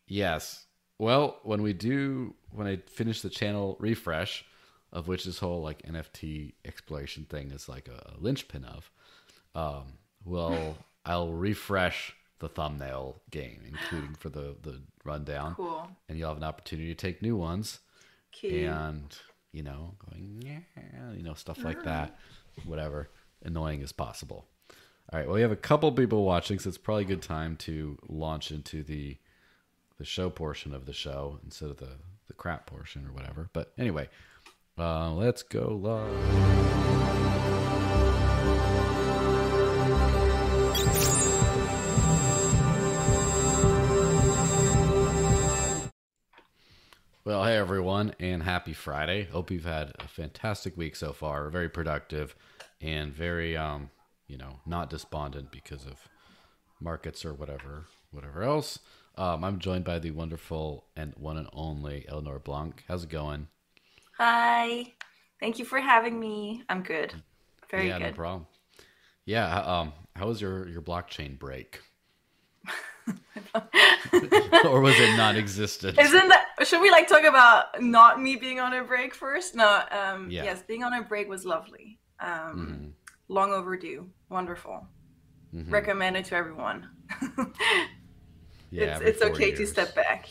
Yes. Well, when I finish the channel refresh, of which this whole like NFT exploration thing is like a linchpin of, well, I'll refresh the thumbnail game, including for the rundown, Cool. and you'll have an opportunity to take new ones, Cute. and going yeah, stuff like that, whatever annoying as possible. All right, well, we have a couple people watching, so it's probably a good time to launch into the show portion of the show instead of the crap portion or whatever. But anyway, let's go live. Well, hey everyone, and happy Friday. Hope you've had a fantastic week so far. Very productive and very, not despondent because of markets or whatever else. I'm joined by the wonderful and one and only Eleanor Blanc. How's it going? Hi. Thank you for having me. I'm good. Very Yeah, no good. problem. Yeah, how was your blockchain break? Or was it non-existent? Isn't that, should we like talk about not me being on a break first? No, Yeah. yes, being on a break was lovely. Hmm. Long overdue. Wonderful. Hmm. Recommend it to everyone. Yeah, it's every it's four okay to years. step back.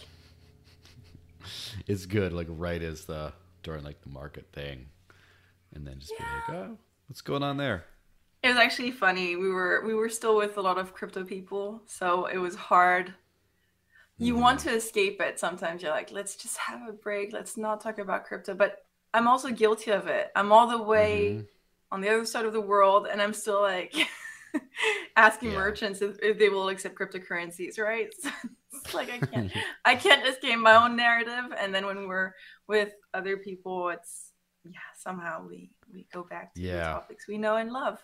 It's good, like right as during like the market thing, and then just be like, Yeah. oh, what's going on there? It was actually funny. We were still with a lot of crypto people, so it was hard. You want Hmm. to escape it sometimes. You're like, let's just have a break. Let's not talk about crypto. But I'm also guilty of it. I'm all the way Hmm. on the other side of the world, and I'm still like asking Yeah. merchants if they will accept cryptocurrencies, right? So it's like I can't escape my own narrative. And then when we're with other people, it's yeah, somehow we go back to the Yeah. topics we know and love.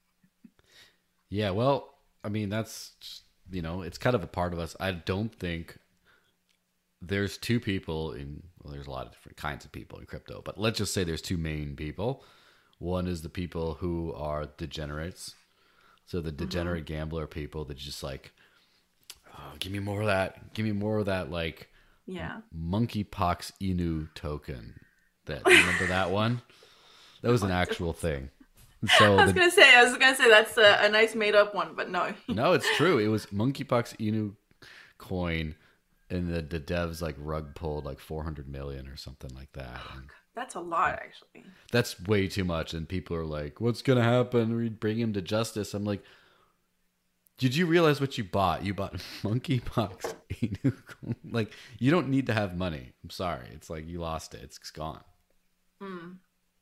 Yeah. Well, I mean, that's just, it's kind of a part of us. I don't think there's two people well, there's a lot of different kinds of people in crypto, but let's just say there's two main people. One is the people who are degenerates. So the Hmm. degenerate gambler people that just like, oh, give me more of that. Give me more of that, like, Yeah. monkeypox Inu token. That, you remember that one? That was an actual thing. So I was gonna say that's a nice made up one, but no. no, it's true. It was monkeypox Inu coin, and the devs like rug pulled like 400 million or something like that. And That's a lot, actually. that's way too much. And people are like, "What's gonna happen? We bring him to justice." I'm like, did you realize what you bought? You bought monkeypox Inu. Like, you don't need to have money. I'm sorry. It's like you lost it. It's gone. Mm.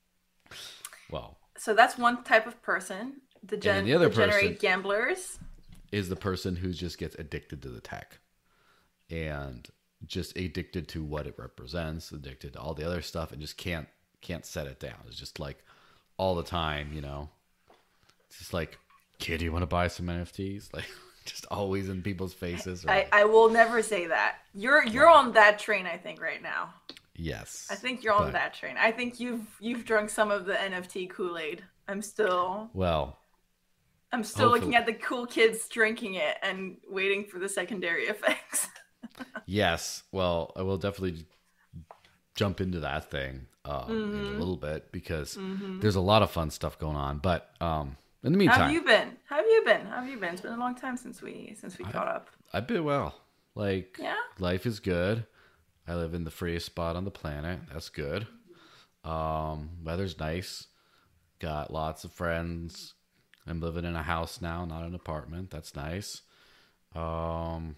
Well, So that's one type of person. and then the other person Degenerate gamblers. is the person who just gets addicted to the tech and just addicted to what it represents, addicted to all the other stuff, and just can't set it down. It's just like all the time, It's just like, kid, do you want to buy some NFTs? Like, just always in people's faces. Or I, like, I will never say that. You're well, on that train, I think, right now. I yes, think you're on but that train. I think you've drunk some of the NFT Kool-Aid. well, I'm still hopefully, looking at the cool kids drinking it and waiting for the secondary effects. yes. Well, I will definitely jump into that thing in a Hmm. little bit because Hmm. there's a lot of fun stuff going on. But in the How have meantime, you been? How have you been? How have you been? It's been a long time since we I've caught up. I've been well. Like, Yeah. life is good. I live in the freest spot on the planet. That's good. Weather's nice. Got lots of friends. I'm living in a house now, not an apartment. That's nice. Um,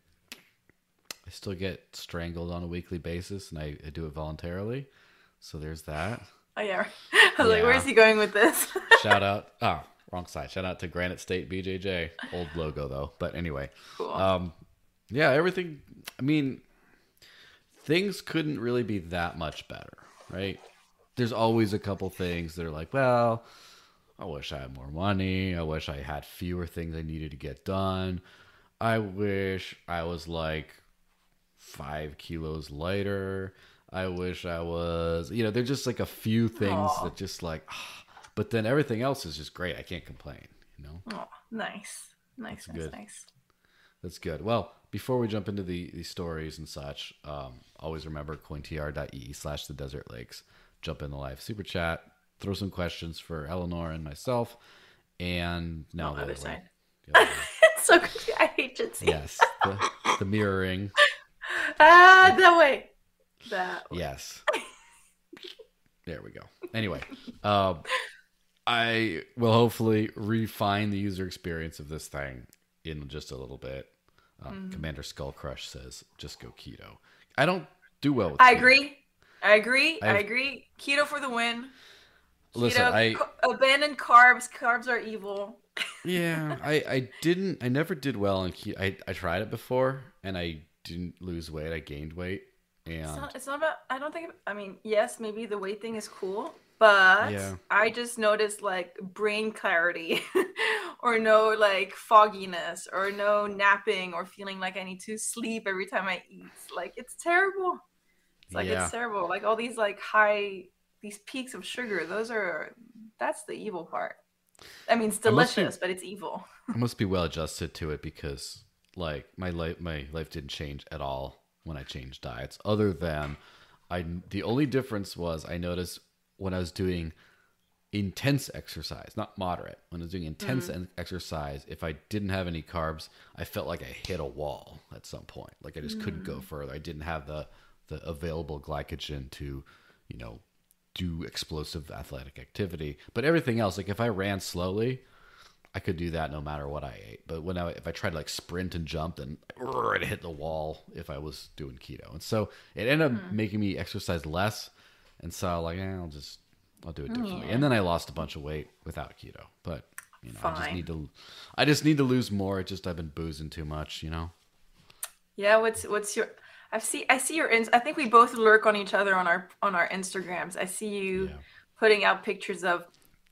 I still get strangled on a weekly basis, and I do it voluntarily. So there's that. Oh yeah. I was like, where's Yeah. he going with this? Shout out. Oh, wrong side. Shout out to Granite State BJJ. Old logo though. But anyway, Cool. um, yeah, everything. I mean, things couldn't really be that much better, right? There's always a couple things that are like, well, I wish I had more money. I wish I had fewer things I needed to get done. I wish I was like 5 kilos lighter. I wish I was, there's just like a few things Oh, that just like, but then everything else is just great. I can't complain, oh, nice, nice, That's nice, good. nice. That's good. Well, before we jump into the stories and such, always remember cointr.ee/the Desert Lakes. Jump in the live super chat, throw some questions for Eleanor and myself, and now the other side. The other way. It's so confusing. I hate Jitsi. Yes, the mirroring. That way. That way. Yes. There we go. Anyway, I will hopefully refine the user experience of this thing in just a little bit. Commander Skull Crush says, just go keto. I don't do well with keto. I agree. Keto for the win. Listen, abandon carbs. Carbs are evil. Yeah, I never did well on keto. I tried it before, and I didn't lose weight. I gained weight. And it's not about, I don't think, I mean, yes, maybe the weight thing is cool, but yeah. I just noticed like brain clarity or no like fogginess or no napping or feeling like I need to sleep every time I eat. Like, it's terrible. It's like, it's terrible. Like all these like these peaks of sugar, that's the evil part. I mean, it's delicious, but it's evil. I must be well adjusted to it because like my life didn't change at all when I changed diets, other than the only difference was I noticed when I was doing intense exercise, not moderate, when I was doing intense exercise, if I didn't have any carbs, I felt like I hit a wall at some point. Like I just couldn't go further. I didn't have the available glycogen to, do explosive athletic activity. But everything else, like if I ran slowly, I could do that no matter what I ate. But if I tried to like sprint and jump, then I'd hit the wall if I was doing keto. And so it ended up making me exercise less. And so like, I'll do it differently. And then I lost a bunch of weight without keto. But I just need to lose more. I've been boozing too much, Yeah. What's your? I see your. I think we both lurk on each other on our Instagrams. I see you putting out pictures of.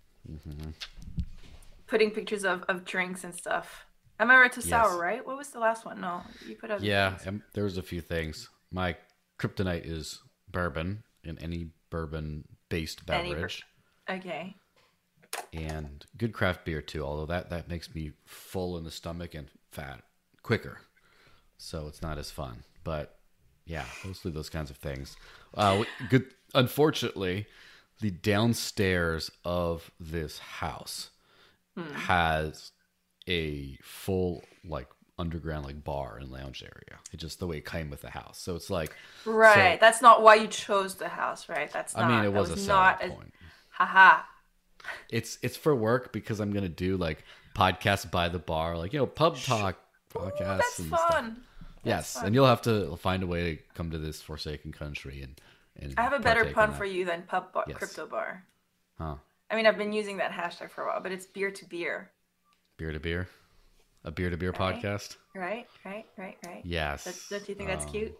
Putting pictures of drinks and stuff. Amaretto sour, right? What was the last one? No, you put out. Yeah, there was a few things. My kryptonite is bourbon in any bourbon-based beverage. Okay. And good craft beer too, although that makes me full in the stomach and fat quicker. So it's not as fun. But yeah, mostly those kinds of things. Good. Unfortunately, the downstairs of this house has a full like underground like bar and lounge area. It's just the way it came with the house. So it's like right. That's not why you chose the house, right? That's not. I mean, it was a selling point. Haha. It's for work because I'm gonna do like podcasts by the bar, like pub talk podcasts. That's and fun. Stuff. Yes, and you'll have to find a way to come to this forsaken country and I have a better pun for you than pub bar, crypto bar. Huh. I mean, I've been using that hashtag for a while, but it's beer to beer. Beer to beer? A beer to beer podcast? Right. Yes. Don't you think that's cute?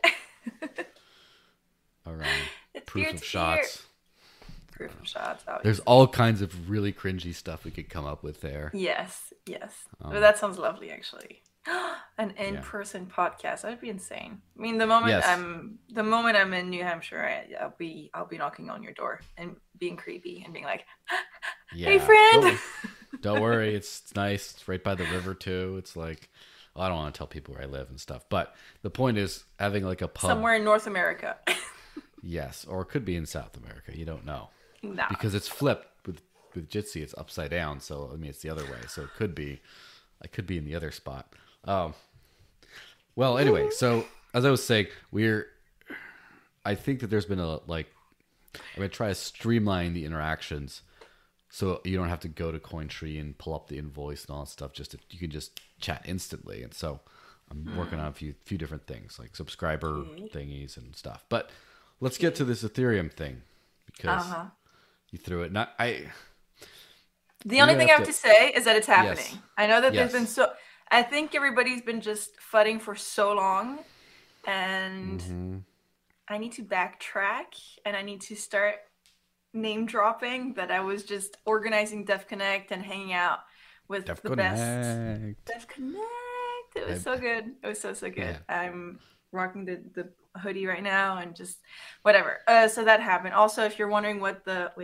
All right. It's Proof of shots. Proof of shots. Obviously. There's all kinds of really cringy stuff we could come up with there. Yes. But that sounds lovely, actually. An in-person podcast. That'd be insane. I mean, the moment I'm in New Hampshire, I'll be knocking on your door and being creepy and being like, "Hey, friend." Don't worry, it's nice. It's right by the river too. It's like, I don't want to tell people where I live and stuff, but the point is having like a pub somewhere in North America. Yes, or it could be in South America. You don't know. No. Because it's flipped with Jitsi. It's upside down. So I mean, it's the other way. So I could be in the other spot. Well, anyway, so as I was saying, I think that there's been I'm going to try to streamline the interactions so you don't have to go to Cointree and pull up the invoice and all that stuff. You can just chat instantly. And so I'm working on a few different things like subscriber thingies and stuff. But let's get to this Ethereum thing because you threw it. The only thing I have to say is that it's happening. Yes. I know that there's been I think everybody's been just fighting for so long, and I need to backtrack, and I need to start name dropping that I was just organizing Dev Connect and hanging out with the best. Dev Connect. It was so good. It was so good. Yeah. I'm rocking the hoodie right now and just whatever. So that happened. Also, if you're wondering what that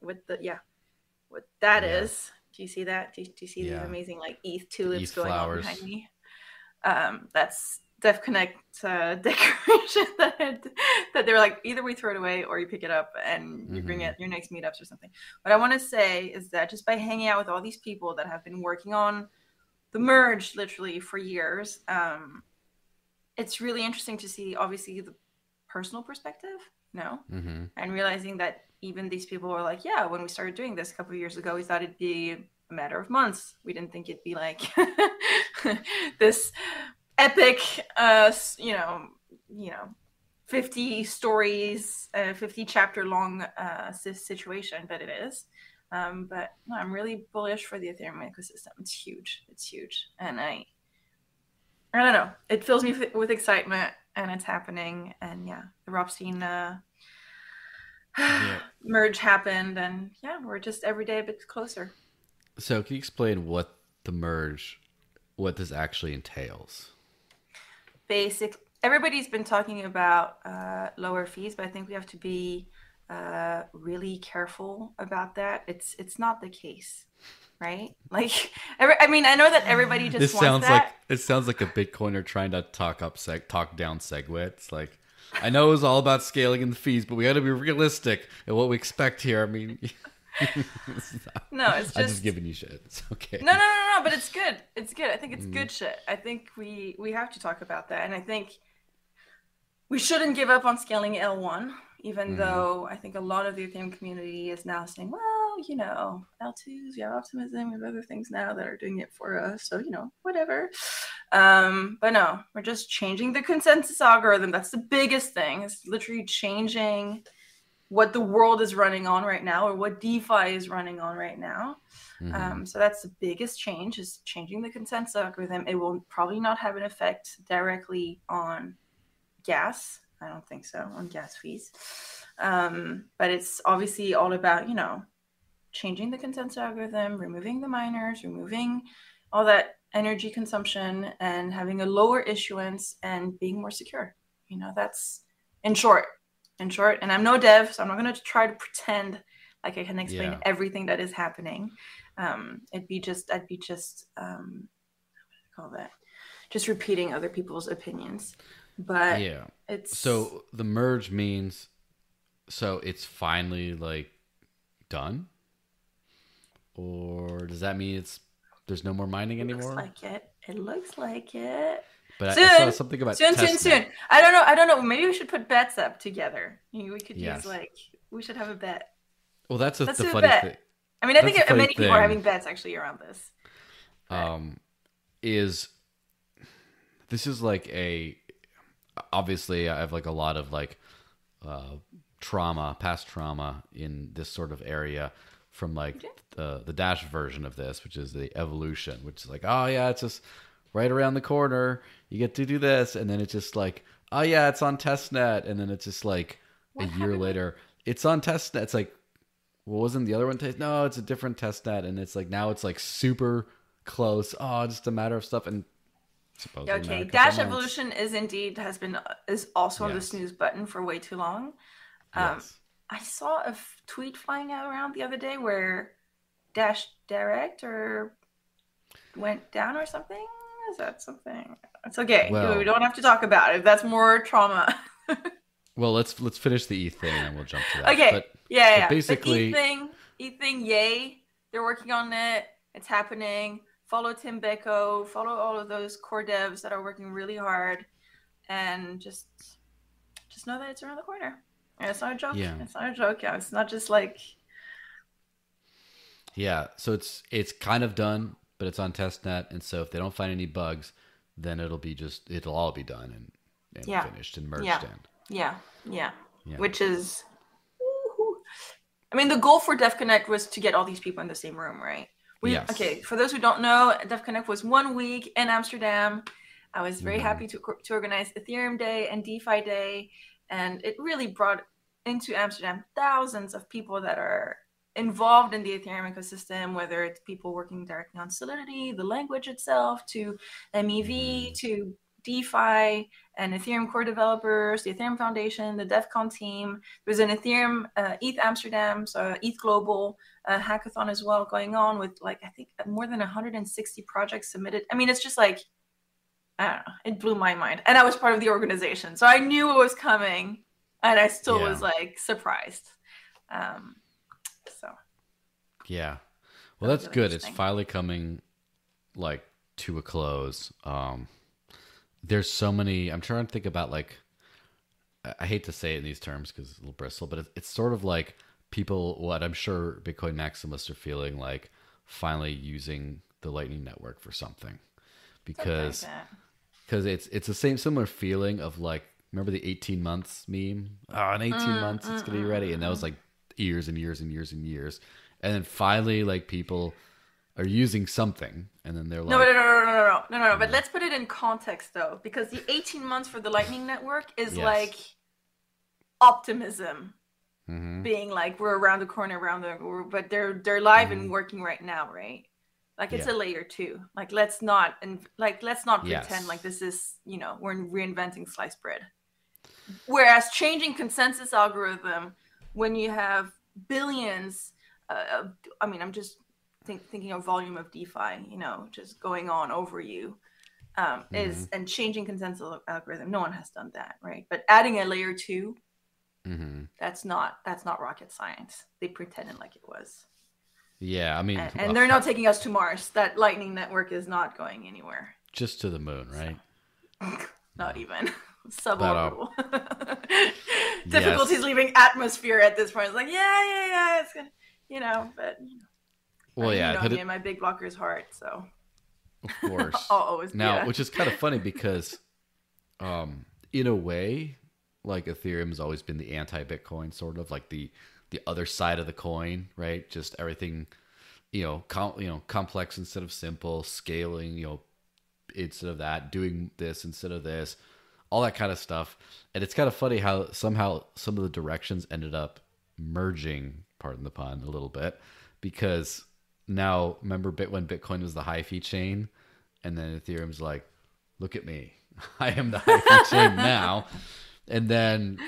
is. Do you see that? Do you see these amazing like ETH tulips going on behind me? That's DevConnect decoration that they were like, either we throw it away or you pick it up and you bring it your next meetups or something. What I want to say is that just by hanging out with all these people that have been working on the merge literally for years, it's really interesting to see, obviously, the personal perspective, and realizing that even these people were like, yeah, when we started doing this a couple of years ago, we thought it'd be a matter of months. We didn't think it'd be like this epic 50 stories 50 chapter long situation, but it is. But no, I'm really bullish for the Ethereum ecosystem. It's huge, and I don't know, it fills me with excitement, and it's happening. And yeah, the Ropstein merge happened, and yeah, we're just every day a bit closer. So can you explain what this actually entails? Everybody's been talking about lower fees, but I think we have to be really careful about that. It's not the case, right? Like, I know that everybody just wants that. It sounds like a Bitcoiner trying to talk down SegWit. It's like, I know it's all about scaling and the fees, but we got to be realistic at what we expect here. I mean, no, it's just, I'm just giving you shit. It's okay. No, but it's good. It's good. I think it's good shit. I think we have to talk about that, and I think we shouldn't give up on scaling L1, even though I think a lot of the Ethereum community is now saying, well, L2s, we have Optimism, we have other things now that are doing it for us, so, whatever. But no, we're just changing the consensus algorithm. That's the biggest thing. It's literally changing what the world is running on right now, or what DeFi is running on right now. So that's the biggest change, is changing the consensus algorithm. It will probably not have an effect directly on gas. I don't think so, on gas fees. But it's obviously all about, changing the consensus algorithm, removing the miners, removing all that energy consumption, and having a lower issuance and being more secure. That's in short. And I'm no dev, so I'm not going to try to pretend like I can explain everything that is happening. I'd be just what do you call that? Just repeating other people's opinions. But it's, so the merge means, so it's finally like done, or does that mean there's no more mining anymore? It looks like it. But soon. I saw something about soon. I don't know. Maybe we should put bets up together. We could use we should have a bet. Well, that's the funny thing. I mean, I think many people are having bets actually around this. This is like obviously I have like a lot of like past trauma in this sort of area from like the Dash version of this, which is the evolution, which is like, oh yeah, it's just right around the corner, you get to do this, and then it's just like, oh yeah, it's on testnet, and then it's just like a year later, it's on testnet. It's like, well, wasn't the other one no, it's a different testnet, and it's like now it's like super close. Oh, just a matter of stuff. And okay, Dash evolution is also on the snooze button for way too long. I saw a tweet flying out around the other day where Dash Direct went down or something. Is that something? It's okay. We don't have to talk about it. That's more trauma. Well, let's finish the ETH thing and we'll jump to that. Okay. But basically, ETH thing, yay! They're working on it. It's happening. Follow Tim Becko. Follow all of those core devs that are working really hard, and just know that it's around the corner. And it's not a joke. Yeah. It's not a joke. Yeah. It's not just like. Yeah. So it's kind of done, but it's on testnet, and so if they don't find any bugs, then it'll all be done and finished and merged in. Yeah. Which is, I mean, the goal for DevConnect was to get all these people in the same room, right? Okay, for those who don't know, DevConnect was 1 week in Amsterdam. I was very happy to organize Ethereum Day and DeFi Day, and it really brought into Amsterdam thousands of people that are involved in the Ethereum ecosystem, whether it's people working directly on Solidity, the language itself, to MEV, to DeFi and Ethereum core developers, the Ethereum Foundation, the DevCon team. There's an Ethereum ETH Amsterdam, so ETH Global hackathon as well going on with, like, I think more than 160 projects submitted. I mean, it's just like I don't know. It blew my mind. And I was part of the organization. So I knew it was coming. And I still was like surprised. So. Yeah. Well, that's good. It's finally coming like to a close. There's so many. I'm trying to think about like. I hate to say it in these terms because it's a little bristle, but it's sort of like people. What I'm sure Bitcoin maximalists are feeling like finally using the Lightning Network for something, because it's the same similar feeling of like, remember the 18 months meme? Oh, in 18 months it's gonna be ready, and that was like years and years and years and years, and then finally like people are using something, and then they're like, no. But let's put it in context though, because the 18 months for the Lightning Network is like optimism, being like we're around the corner, but they're live and working right now, right? Like it's a layer 2. Like let's not pretend like this is, you know, we're reinventing sliced bread. Whereas changing consensus algorithm, when you have billions, I'm just thinking of volume of DeFi, you know, just going on over you, is and changing consensus algorithm. No one has done that, right? But adding a layer 2, that's not rocket science. They pretended like it was. Yeah, I mean, and they're not taking us to Mars. That Lightning Network is not going anywhere. Just to the moon, right? So, not even suborbital. Difficulties leaving atmosphere at this point. It's like, yeah, it's gonna, you know, but. You know. Well, yeah, me and my big blocker's heart. So. Of course. I'll always now, which is kind of funny because, in a way, like Ethereum has always been the anti-Bitcoin, sort of like the other side of the coin, right? Just everything, complex instead of simple, scaling, instead of that, doing this instead of this, all that kind of stuff. And it's kind of funny how somehow some of the directions ended up merging, pardon the pun, a little bit, because now remember when Bitcoin was the HiFi chain, and then Ethereum's like, look at me, I am the HiFi chain now. And then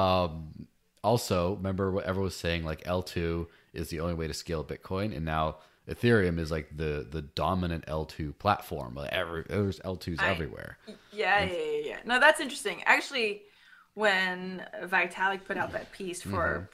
also, remember what everyone was saying, like L2 is the only way to scale Bitcoin, and now Ethereum is like the dominant L2 platform. There's L2s everywhere. Yeah. No, that's interesting. Actually, when Vitalik put out that piece for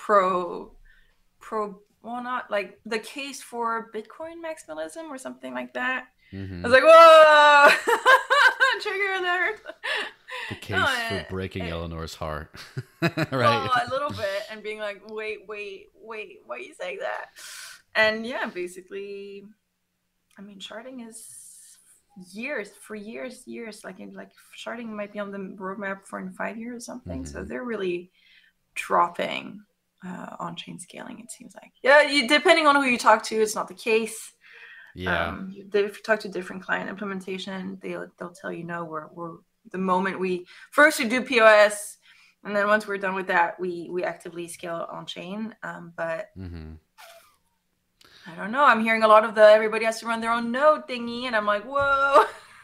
not like the case for Bitcoin maximalism or something like that, I was like, whoa, trigger alert. The case for breaking Eleanor's heart. Right? Well, a little bit, and being like, wait, why are you saying that? And yeah, basically, I mean, sharding is years. Like sharding might be on the roadmap for in 5 years or something. So they're really dropping on-chain scaling, it seems like. Yeah, depending on who you talk to, it's not the case. Yeah. If you talk to different client implementation, they'll tell you, no, we're the moment we do POS, and then once we're done with that, we actively scale on chain. But I don't know. I'm hearing a lot of everybody has to run their own node thingy, and I'm like, whoa.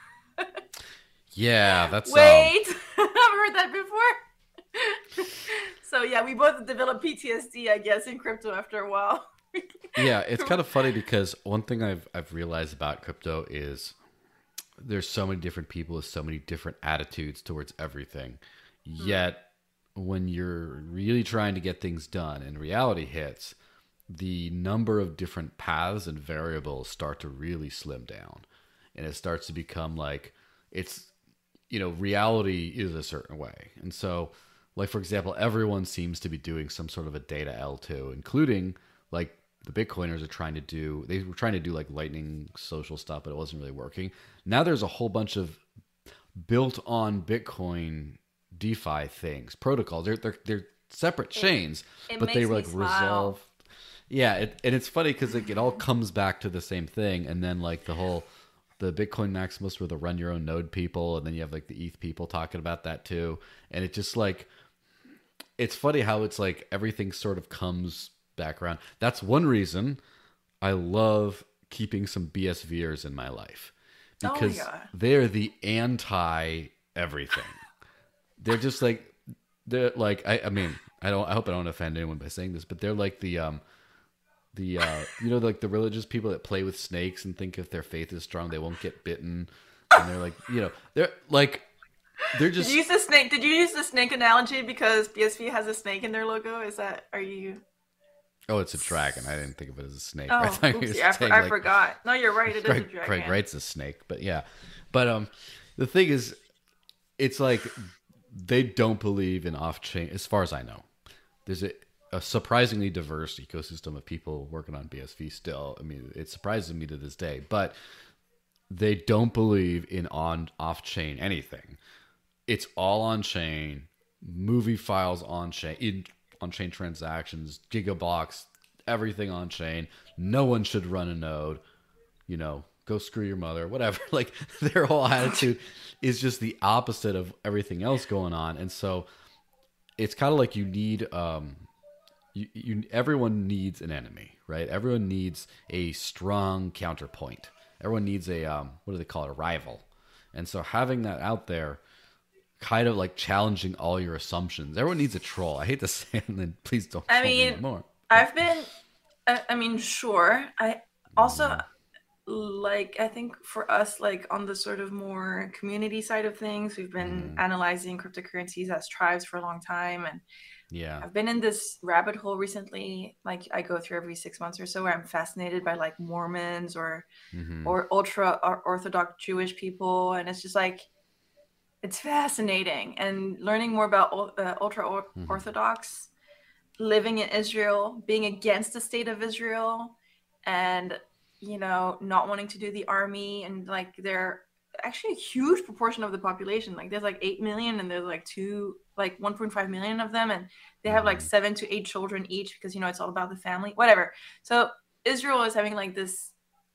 Yeah, that's wait. I've heard that before. So yeah, we both developed PTSD, I guess, in crypto after a while. Yeah, it's kind of funny because one thing I've realized about crypto is there's so many different people with so many different attitudes towards everything. Yet when you're really trying to get things done and reality hits, the number of different paths and variables start to really slim down. And it starts to become like it's, reality is a certain way. And so, like, for example, everyone seems to be doing some sort of a data L2, including like the Bitcoiners they were trying to do like Lightning social stuff, but it wasn't really working. Now there's a whole bunch of built on Bitcoin DeFi things, protocols. They're separate chains, but they were like resolve. Yeah. And it's funny because it all comes back to the same thing. And then like the Bitcoin maximalists were the run your own node people. And then you have like the ETH people talking about that too. And it just like, it's funny how it's like everything sort of comes back around. That's one reason I love keeping some BSVers in my life, because they're the anti everything. They're just like, I mean, I hope I don't offend anyone by saying this, but they're like the like the religious people that play with snakes and think if their faith is strong they won't get bitten. and they're like, they're like, they're Did just. you use the snake? Did you use the snake analogy because BSV has a snake in their logo? Is that? Are you? Oh, it's a dragon. I didn't think of it as a snake. I Oh, thought you were oopsie! saying, I like, forgot. No, you're right. It is a Greg, dragon. Greg Wright's a snake, but yeah. But the thing is, it's like they don't believe in off-chain. As far as I know, there's a surprisingly diverse ecosystem of people working on BSV still. I mean, it surprises me to this day, but they don't believe in off-chain anything. It's all on-chain, movie files on-chain, on-chain transactions, gigablocks, everything on-chain. No one should run a node. Go screw your mother, whatever. Like, their whole attitude is just the opposite of everything else going on. And so it's kind of like you need, everyone needs an enemy, right? Everyone needs a strong counterpoint. Everyone needs a, what do they call it? A rival. And so having that out there, kind of like challenging all your assumptions. Everyone needs a troll. I hate to say it, and then please don't troll me anymore. I've been, sure. I also, I think for us, like on the sort of more community side of things, we've been analyzing cryptocurrencies as tribes for a long time. And yeah, I've been in this rabbit hole recently. Like I go through every 6 months or so where I'm fascinated by like Mormons or ultra Orthodox Jewish people. And it's just like, it's fascinating. And learning more about ultra Orthodox, living in Israel, being against the state of Israel, and not wanting to do the army, and like they're actually a huge proportion of the population. Like there's like 8 million, and there's like 1.5 million of them, and they have like 7 to 8 children each because it's all about the family, whatever. So Israel is having like this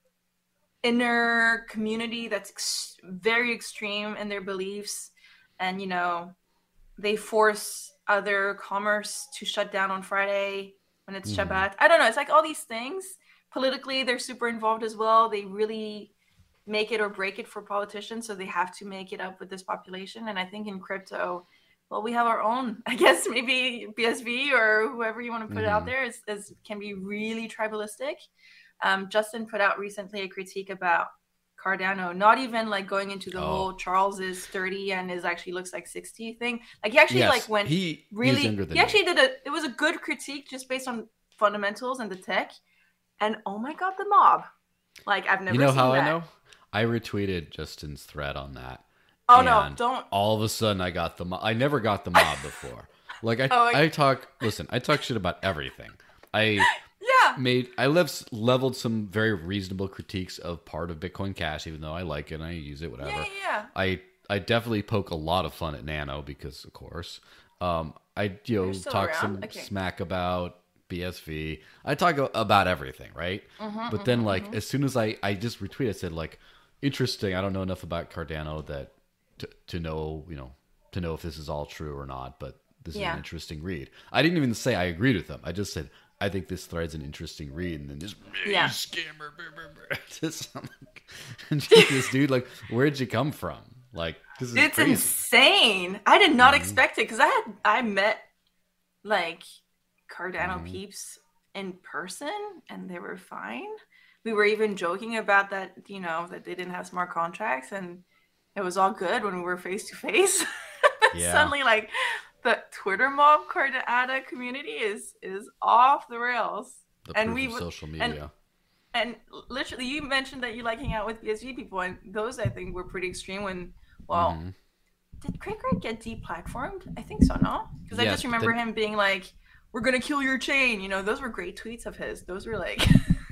inner community that's very extreme in their beliefs, and they force other commerce to shut down on Friday when it's Shabbat. I don't know. It's like all these things. Politically, they're super involved as well. They really make it or break it for politicians, so they have to make it up with this population. And I think in crypto, well, we have our own. I guess maybe BSV or whoever you want to put it out there can be really tribalistic. Justin put out recently a critique about Cardano, not even like going into the whole Charles is 30 and actually looks like 60 thing. Like he actually went he actually did it was a good critique just based on fundamentals and the tech. And oh my god, the mob! Like I've never. seen how that. I know? I retweeted Justin's thread on that. Oh no! Don't. All of a sudden, I got the mob. I never got the mob before. Like I talk shit about everything. I leveled some very reasonable critiques of part of Bitcoin Cash, even though I like it and I use it, whatever. Yeah. I definitely poke a lot of fun at Nano because, of course, I talk some smack about BSV. I talk about everything, right? But then, as soon as I just retweeted, I said, like, interesting. I don't know enough about Cardano that to know if this is all true or not. But this is an interesting read. I didn't even say I agreed with them. I just said I think this thread's an interesting read, and then just scammer. Just and this dude, like, where'd you come from? Like, this is crazy. Insane. I did not expect it because I met like Cardano peeps in person and they were fine. We were even joking about that, that they didn't have smart contracts, and it was all good when we were face to face. Suddenly, like, the Twitter mob Cardano community is off the rails. Social media. And literally, you mentioned that you like hanging out with BSV people, and those I think were pretty extreme. When did Craig Wright get deplatformed? I think so, no? Because I just remember him being like, "We're gonna kill your chain." Those were great tweets of his. Those were like,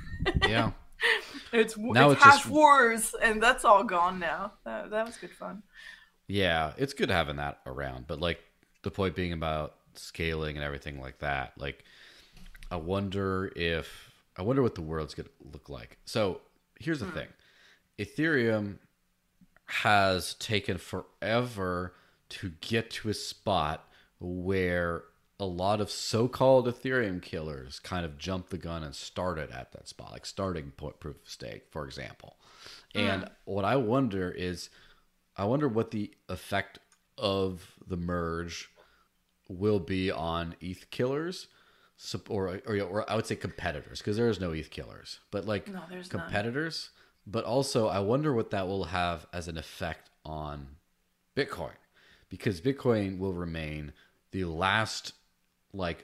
it's hash wars, and that's all gone now. That was good fun. Yeah, it's good having that around, but like the point being about scaling and everything like that. Like, I wonder what the world's gonna look like. So here's the thing: Ethereum has taken forever to get to a spot where a lot of so-called Ethereum killers kind of jumped the gun and started at that spot, like starting point proof of stake, for example. And what I wonder what the effect of the merge will be on ETH killers, or I would say competitors, because there is no ETH killers, but like competitors But also, I wonder what that will have as an effect on Bitcoin, because Bitcoin will remain the last like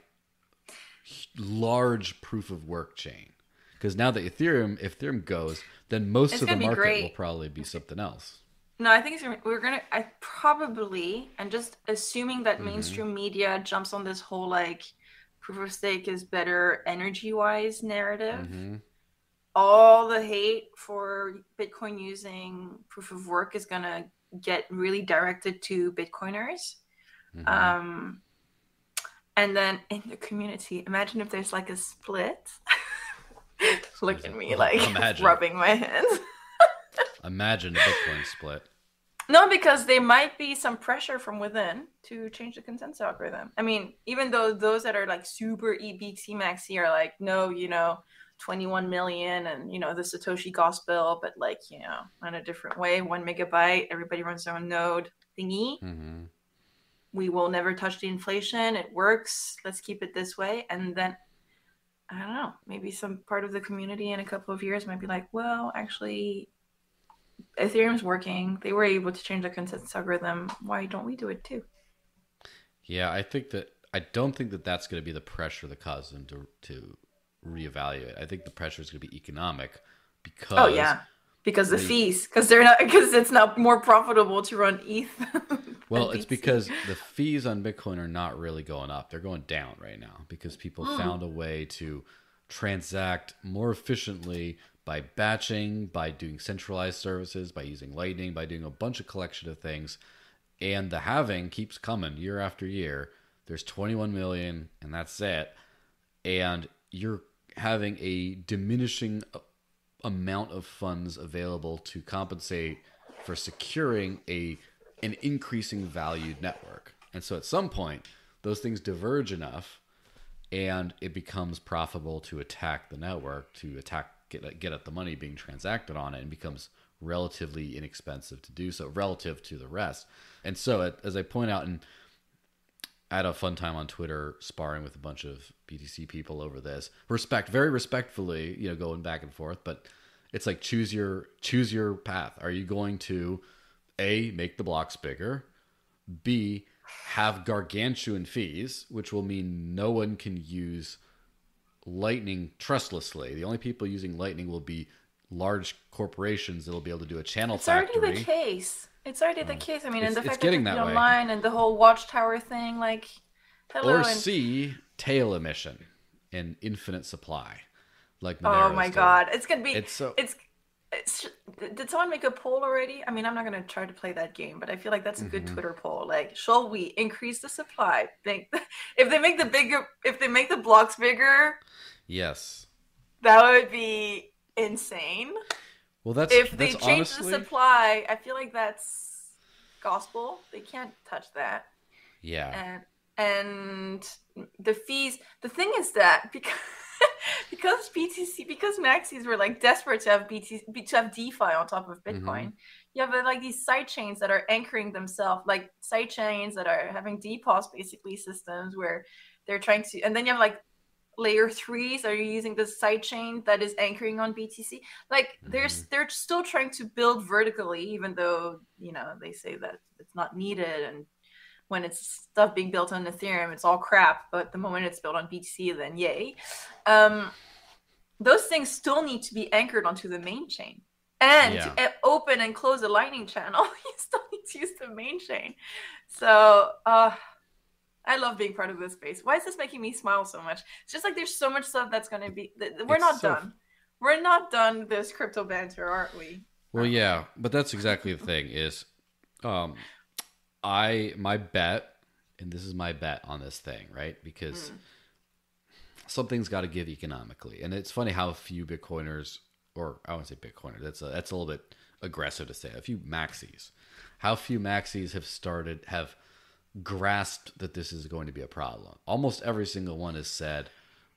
large proof of work chain. Because now that if Ethereum goes, then most It's of the gonna be market great. will probably be something else. No, I think I probably, and just assuming that Mm-hmm. mainstream media jumps on this whole like proof of stake is better energy wise narrative, Mm-hmm. all the hate for Bitcoin using proof of work is gonna get really directed to Bitcoiners. Mm-hmm. Um, and then in the community, imagine if there's like a split. Look at me like Imagine, rubbing my hands. imagine a Bitcoin split. No, because there might be some pressure from within to change the consensus algorithm. I mean, even though those that are like super EBT maxi are like, no, 21 million and, the Satoshi gospel, but like, in a different way, 1 megabyte, everybody runs their own node thingy. Mm-hmm. We will never touch the inflation. It works. Let's keep it this way. And then, I don't know, maybe some part of the community in a couple of years might be like, well, actually, Ethereum's working. They were able to change the consensus algorithm. Why don't we do it too? Yeah, I don't think that that's going to be the pressure that causes them to reevaluate. I think the pressure is going to be economic Oh because yeah, because the they fees, because it's now more profitable to run ETH than well, it's BTC. because the fees on Bitcoin are not really going up. They're going down right now because people found a way to transact more efficiently by batching, by doing centralized services, by using Lightning, by doing a bunch of collection of things. And the halving keeps coming year after year. There's 21 million, and that's it. And you're having a diminishing amount of funds available to compensate for securing an increasing valued network. And so at some point, those things diverge enough, and it becomes profitable to attack the network, to get at the money being transacted on it, and becomes relatively inexpensive to do so relative to the rest. And so, as I point out, and I had a fun time on Twitter sparring with a bunch of BTC people over this. Very respectfully, going back and forth, but it's like choose your path. Are you going to A, make the blocks bigger, B, have gargantuan fees, which will mean no one can use Lightning trustlessly. The only people using Lightning will be large corporations that will be able to do a channel It's already the factory. case. It's already the case. I mean, and the It's fact that getting Crypto that way. Online and the whole Watchtower thing, like, hello, Or and C, tail emission and infinite supply, like oh Monero's my do. God, it's gonna be. It's so It's. Did someone make a poll already? I mean, I'm not gonna try to play that game, but I feel like that's a good Twitter poll. Like, shall we increase the supply? Think if they make the blocks bigger, yes. that would be insane. Well, that's If they that's change the honestly, supply, I feel like that's gospel. They can't touch that. yeah. And the fees. The thing is that because because maxis were like desperate to have to have DeFi on top of Mm-hmm. Bitcoin. You have like these side chains that are anchoring themselves, like side chains that are having DPoS basically systems where they're trying to, and then you have like layer threes that are using the side chain that is anchoring on BTC. Like Mm-hmm. they're still trying to build vertically, even though they say that it's not needed, and when it's stuff being built on Ethereum, it's all crap. But the moment it's built on BTC, then yay. Those things still need to be anchored onto the main chain. And Yeah. to open and close a Lightning channel, you still need to use the main chain. So I love being part of this space. Why is this making me smile so much? It's just like there's so much stuff that's going to be. We're It's not so done. We're not done this crypto banter, aren't we? well, yeah, but that's exactly the thing is, um, my bet, and this is my bet on this thing, right? Because something's got to give economically, and it's funny how few Bitcoiners, or I wouldn't say Bitcoiners, that's a little bit aggressive to say. A few maxis, how few maxis have grasped that this is going to be a problem. Almost every single one has said,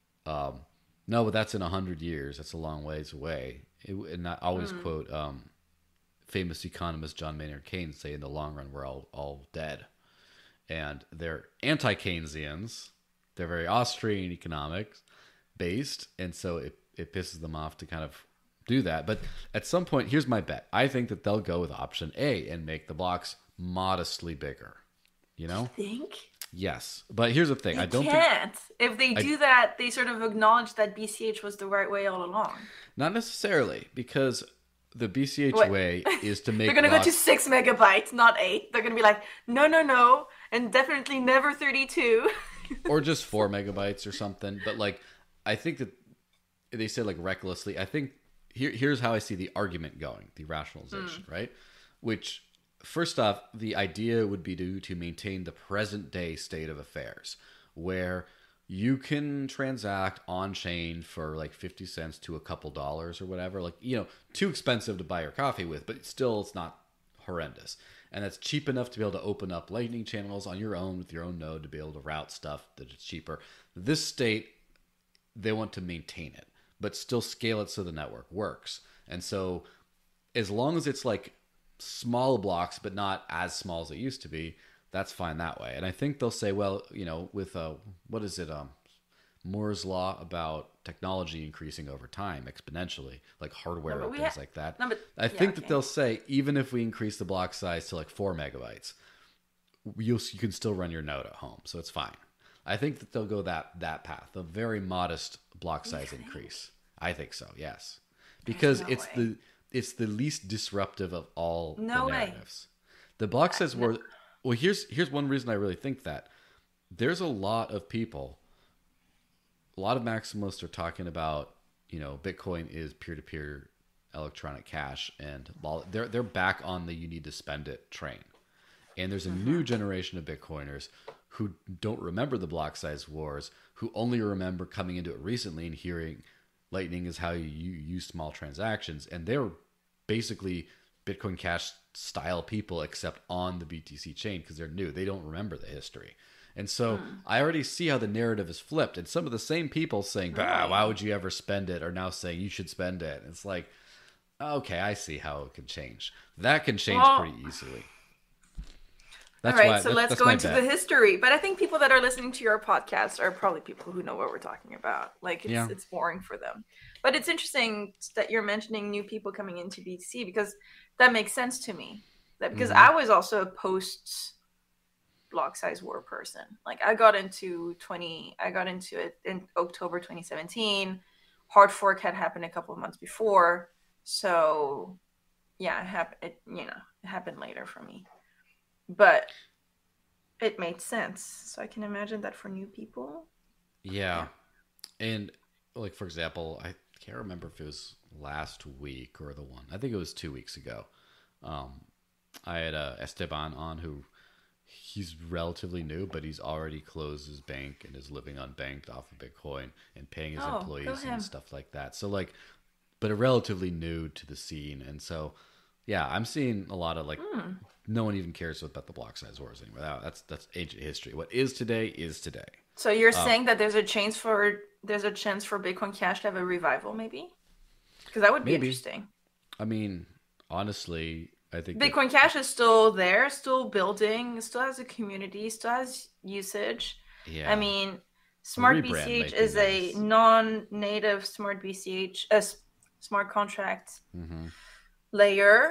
"No, but that's in 100 years. That's a long ways away." And I always quote famous economist John Maynard Keynes say, "In the long run, we're all dead." And they're anti-Keynesians. They're very Austrian economics based, and so it pisses them off to kind of do that. But at some point, here's my bet. I think that they'll go with option A and make the blocks modestly bigger. You know? Think? Yes. But here's the thing. They I don't can't. If they do that, they sort of acknowledge that BCH was the right way all along. Not necessarily, because the BCH way is to make They're going to go blocks... to 6 megabytes, not 8. They're going to be like, no, and definitely never 32. Or just 4 megabytes or something. But like, I think that they said like recklessly. I think here's how I see the argument going, the rationalization, right? Which, first off, the idea would be to maintain the present day state of affairs, where you can transact on chain for like 50 cents to a couple dollars or whatever. Like, you know, too expensive to buy your coffee with, but still it's not horrendous. And that's cheap enough to be able to open up Lightning channels on your own with your own node to be able to route stuff that is cheaper. This state, they want to maintain it, but still scale it so the network works. And so as long as it's like small blocks, but not as small as it used to be, that's fine that way. And I think they'll say, well, you know, with what is it? Moore's law about technology increasing over time exponentially, like hardware and things like that. I think that they'll say, even if we increase the block size to like 4 megabytes, you can still run your node at home. So it's fine. I think that they'll go that path, a very modest block size increase. I think so, yes. Because it's the least disruptive of all the narratives. The block size war... Well, here's one reason I really think that. There's a lot of people, a lot of maximalists are talking about, you know, Bitcoin is peer-to-peer electronic cash, and they're back on the you need to spend it train. And there's a new generation of Bitcoiners who don't remember the block size wars, who only remember coming into it recently and hearing Lightning is how you use small transactions, and they're basically Bitcoin Cash style people, except on the BTC chain, because they're new. They don't remember the history. And so I already see how the narrative is flipped. And some of the same people saying, why would you ever spend it, are now saying you should spend it. And it's like, okay, I see how it can change. That can change pretty easily. That's all right, so let's go into the history. But I think people that are listening to your podcast are probably people who know what we're talking about. Like, it's boring for them. But it's interesting that you're mentioning new people coming into BTC, because that makes sense to me. Because I was also a post block size war person. Like, I got into it in October 2017. Hard fork had happened a couple of months before. So yeah, it happened later for me. But it made sense. So I can imagine that for new people. Yeah. And like, for example, I can't remember if it was last week or I think it was 2 weeks ago. I had Esteban on, who he's relatively new, but he's already closed his bank and is living unbanked off of Bitcoin and paying his employees and stuff like that. So like, but relatively new to the scene. And so, yeah, I'm seeing a lot of like, no one even cares about the block size wars anymore. That's ancient history. What is today is today. So you're saying that there's a chance for Bitcoin Cash to have a revival, maybe? Because that would be interesting. I mean, honestly, I think Bitcoin Cash is still there, still building, still has a community, still has usage. Yeah. I mean, Smart BCH is a non-native Smart BCH, smart contract layer,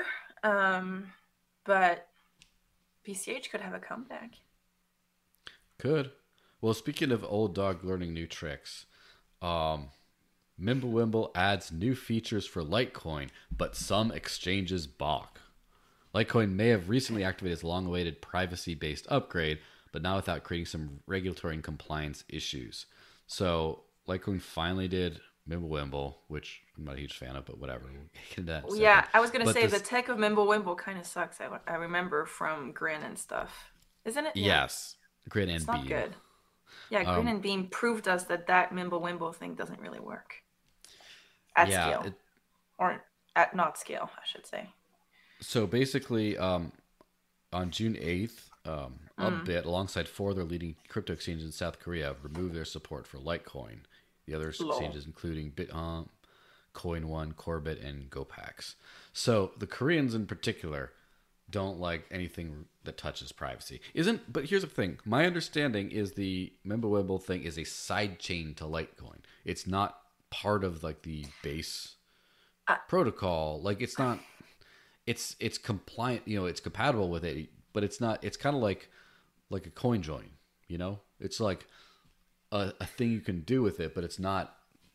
but BCH could have a comeback. Could. Well, speaking of old dog learning new tricks, Mimblewimble adds new features for Litecoin, but some exchanges balk. Litecoin may have recently activated its long-awaited privacy-based upgrade, but not without creating some regulatory and compliance issues. So Litecoin finally did Mimblewimble, which I'm not a huge fan of, but whatever. We'll get into that. Yeah, I was going to say the tech of Mimblewimble kind of sucks. I remember from Grin and stuff. Isn't it? Yes. Grin and Beam. It's not good. Yeah, Grin and Beam proved us that Mimblewimble thing doesn't really work. At scale. Or at not scale, I should say. So basically, on June 8th, Upbit, alongside 4 other leading crypto exchanges in South Korea, removed their support for Litecoin. The other exchanges, including BitHump, CoinOne, Corbit, and GoPax. So the Koreans in particular don't like anything that touches privacy. But here's the thing. My understanding is the Mimblewimble thing is a side chain to Litecoin. It's not part of like the base protocol. Like it's not. It's compliant. It's compatible with it, but it's not. It's kind of like a coin join. It's like a thing you can do with it, but it's not.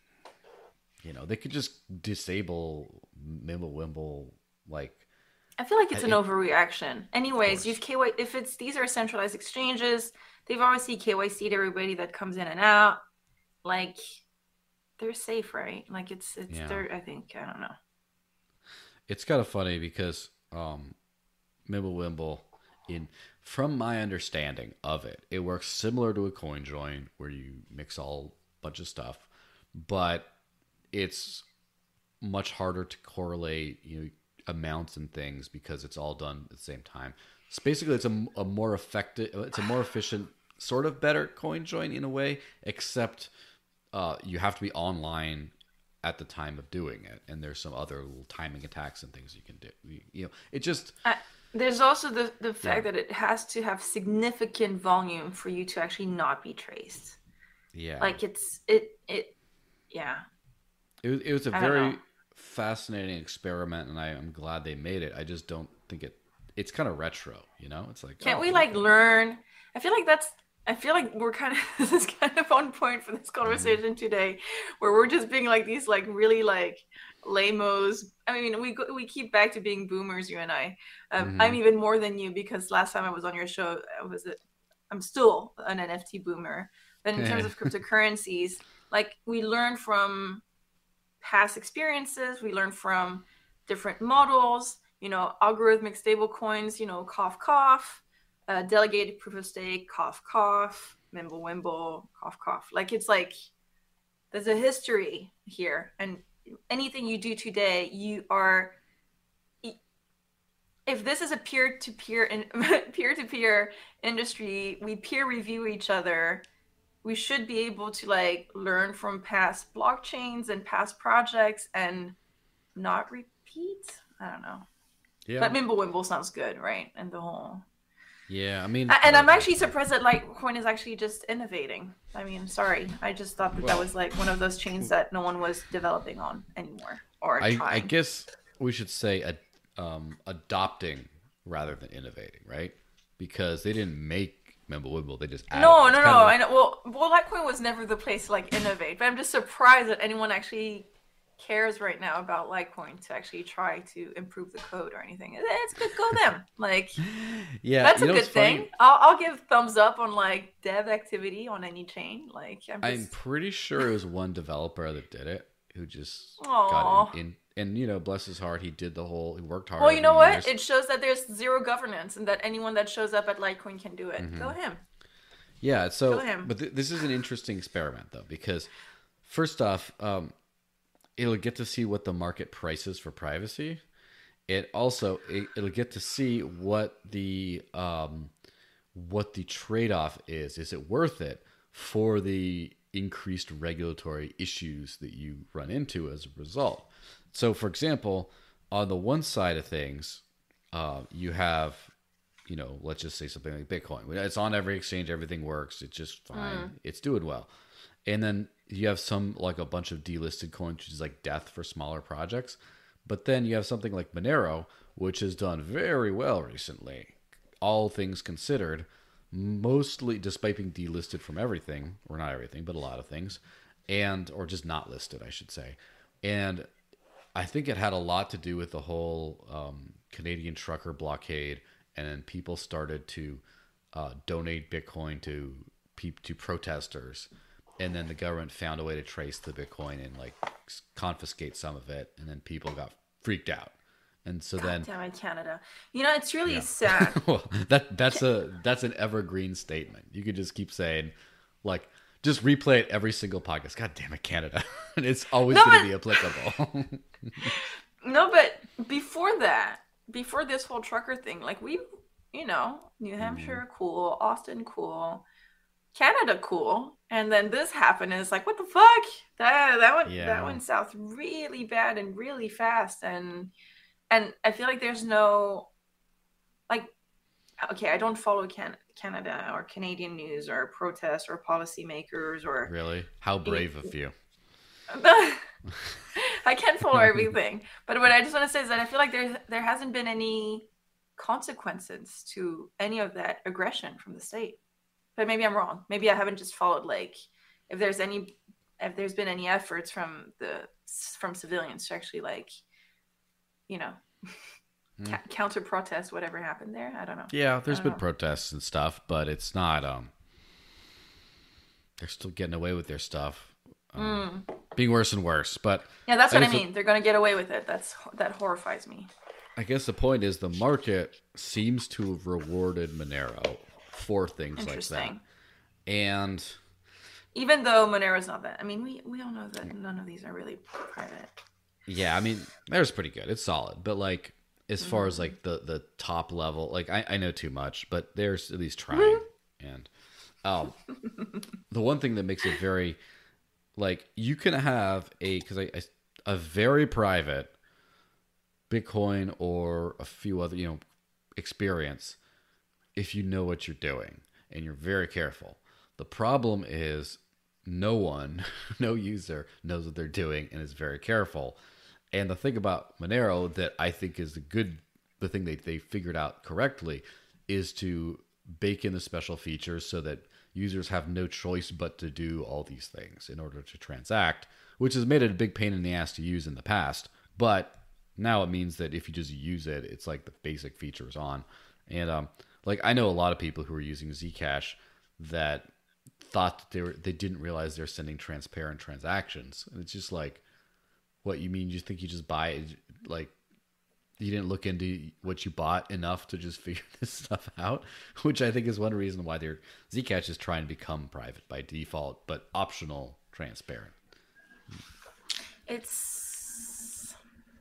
They could just disable Mimblewimble. Like I feel like it's an it, overreaction. Anyways, course. if these are centralized exchanges, they've obviously KYC'd everybody that comes in and out. Like they're safe, right? Like it's Yeah. they're I think I don't know. It's kind of funny because Mimblewimble, from my understanding of it, it works similar to a coin join where you mix all bunch of stuff, but it's much harder to correlate amounts and things because it's all done at the same time. So basically, it's a more effective, it's a more efficient, sort of better coin join in a way, except you have to be online at the time of doing it, and there's some other little timing attacks and things you can do. It just There's also the fact that it has to have significant volume for you to actually not be traced. yeah, Like yeah. it was a I don't very know. fascinating experiment, and I'm glad they made it. I just don't think it's kind of retro. It's like, Can't oh, we like learn? I feel like we're kind of this is kind of on point for this conversation today, where we're just being like these like really like lamos. I mean, we keep back to being boomers, you and I. I'm mhm. even more than you because last time I was on your show, I'm still an NFT boomer. But in terms of cryptocurrencies, like we learn from past experiences, we learn from different models, algorithmic stable coins, cough, cough, delegated proof of stake, cough, cough, Mimblewimble, cough, cough. Like it's like there's a history here. And anything you do today, if this is a peer-to-peer peer-to-peer industry, we peer review each other. We should be able to like learn from past blockchains and past projects and not repeat. I don't know. Yeah, But Mimblewimble sounds good, right? And the whole yeah. I mean, and I'm actually surprised that Litecoin is actually just innovating. I mean, sorry, I just thought that well, was like one of those chains that no one was developing on anymore or I trying. guess we should say adopting rather than innovating, right? Because they didn't make Mimblewimble, they just added No, it. It's no, kind no. of I like, know. Well, Litecoin was never the place to like innovate. But I'm just surprised that anyone actually cares right now about Litecoin to actually try to improve the code or anything. It's good. Go them. Like yeah, that's a good it's thing. funny. I'll give thumbs up on like dev activity on any chain. Like I'm pretty sure it was one developer that did it who just got oh. in and bless his heart, he worked hard Well, you over know what? years. It shows that there's zero governance and that anyone that shows up at Litecoin can do it. Go Hmm. him. Yeah, Go so him. but this is an interesting experiment though, because first off, it'll get to see what the market prices for privacy. It'll get to see what the trade-off is. Is it worth it for the increased regulatory issues that you run into as a result? So, for example, on the one side of things, you have, let's just say something like Bitcoin. It's on every exchange, everything works, it's just fine, it's doing well. And then you have like a bunch of delisted coins, which is like death for smaller projects. But then you have something like Monero, which has done very well recently, all things considered, mostly despite being delisted from everything, or not everything, but a lot of things, or just not listed, I should say. And I think it had a lot to do with the whole Canadian trucker blockade, and then people started to donate Bitcoin to protesters, and then the government found a way to trace the Bitcoin and like confiscate some of it, and then people got freaked out, and so then Damn it, Canada. It's really yeah. sad. Well, that's an evergreen statement. You could just keep saying, like, just replay it every single podcast. God damn it, Canada, and it's always No, going to but be applicable. no, but before that, before this whole trucker thing, like New Hampshire, cool, Austin, cool, Canada, cool, and then this happened, and it's like, what the fuck? That Yeah. went south really bad and really fast, and I feel like there's no like, okay, I don't follow Canada or Canadian news or protests or policymakers or Really? How brave of you. I can't follow everything. But what I just want to say is that I feel like there hasn't been any consequences to any of that aggression from the state. But maybe I'm wrong. Maybe I haven't just followed like if there's been any efforts from civilians to actually like, you know, counter protest whatever happened there. I don't know. Yeah, there's been protests and stuff, but it's not. They're still getting away with their stuff, being worse and worse. But yeah, that's what I mean. They're going to get away with it. That horrifies me. I guess the point is the market seems to have rewarded Monero for things like that, and even though Monero's not that, I mean, we all know that none of these are really private. Yeah, I mean, Monero's pretty good. It's solid, but like as far as like the top level, like I know too much, but they're at least trying. And the one thing that makes it very like you can have a very private Bitcoin or a few other experience if you know what you're doing and you're very careful. The problem is no user knows what they're doing and is very careful. And the thing about Monero that I think is the thing they figured out correctly is to bake in the special features so that users have no choice but to do all these things in order to transact, which has made it a big pain in the ass to use in the past. But now it means that if you just use it, it's like the basic features on. And like I know a lot of people who are using Zcash that thought that they didn't realize they're sending transparent transactions. And it's just like, what you mean? You think you just buy it? Like you didn't look into what you bought enough to just figure this stuff out, which I think is one reason why their Zcash is trying to become private by default, but optional transparent. It's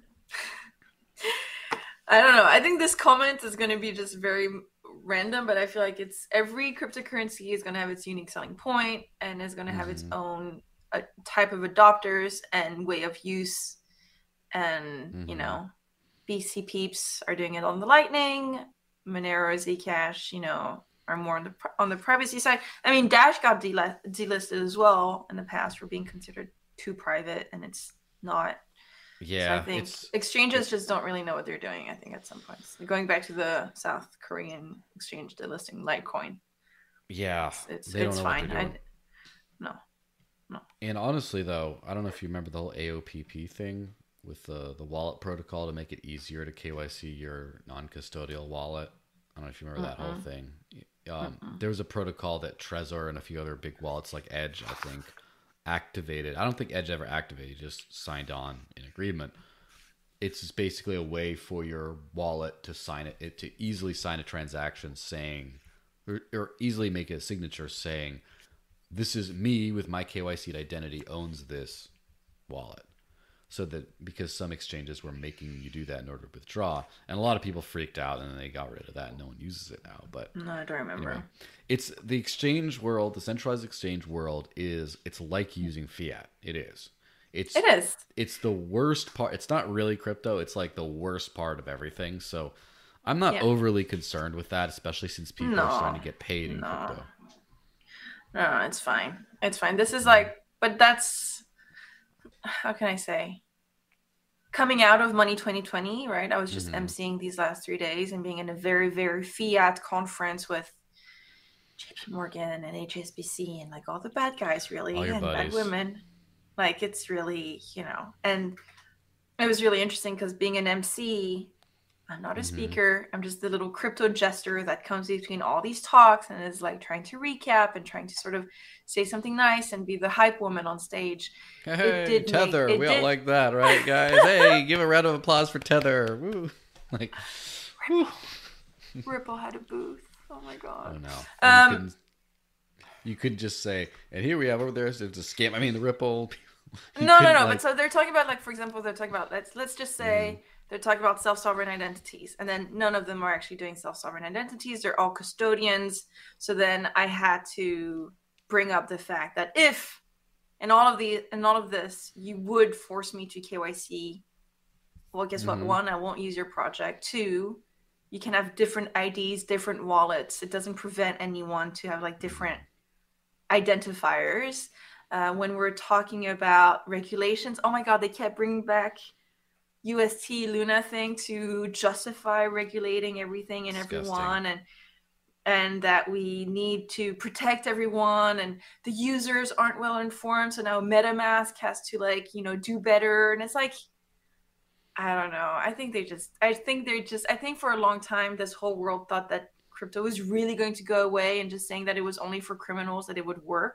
I don't know. I think this comment is going to be just very random, but I feel like every cryptocurrency is going to have its unique selling point and is going to have its own type of adopters and way of use. And, BC peeps are doing it on the Lightning. Monero, Zcash, are more on the privacy side. I mean, Dash got delisted as well in the past for being considered too private, and it's not. Yeah, so I think exchanges just don't really know what they're doing. I think at some points, going back to the South Korean exchange delisting Litecoin. Yeah, it's fine. No. And honestly, though, I don't know if you remember the whole AOPP thing with the wallet protocol to make it easier to KYC your non-custodial wallet. I don't know if you remember that whole thing. There was a protocol that Trezor and a few other big wallets like Edge, I think, activated. I don't think Edge ever activated, just signed on in agreement. It's just basically a way for your wallet to to easily sign a transaction saying, or easily make a signature saying, this is me with my KYC identity owns this wallet. So that because some exchanges were making you do that in order to withdraw, and a lot of people freaked out and then they got rid of that and no one uses it now. But no, I don't remember. Anyway, it's the exchange world, the centralized exchange world it's like using fiat. It is. It is. It's the worst part. It's not really crypto. It's like the worst part of everything. So I'm not overly concerned with that, especially since people are starting to get paid in crypto. No, it's fine. It's fine. This is like, but that's, how can I say? Coming out of Money 2020, right? I was just emceeing these last 3 days and being in a very, very fiat conference with JP Morgan and HSBC and like all the bad guys, really, and bad women. Like it's really, and it was really interesting because being an MC, I'm not a speaker. I'm just the little crypto jester that comes between all these talks and is like trying to recap and trying to sort of say something nice and be the hype woman on stage. Hey, Tether. We all like that, right, guys? Hey, give a round of applause for Tether. Woo. Like, Ripple had a booth. Oh my God. Oh no. You could just say, and here we have over there, it's a scam. I mean, the Ripple. No. But so they're talking about, like, for example, they're talking about, let's just say, they're talking about self-sovereign identities, and then none of them are actually doing self-sovereign identities. They're all custodians. So then I had to bring up the fact that if in all of this you would force me to KYC, well, guess what? One, I won't use your project. Two, you can have different IDs, different wallets. It doesn't prevent anyone to have like different identifiers. when we're talking about regulations. Oh my God, they kept bringing back UST Luna thing to justify regulating everything and Disgusting. everyone, and that we need to protect everyone, and the users aren't well informed, so now MetaMask has to like, you know, do better. And it's like, I don't know. I think for a long time this whole world thought that crypto was really going to go away, and just saying that it was only for criminals that it would work.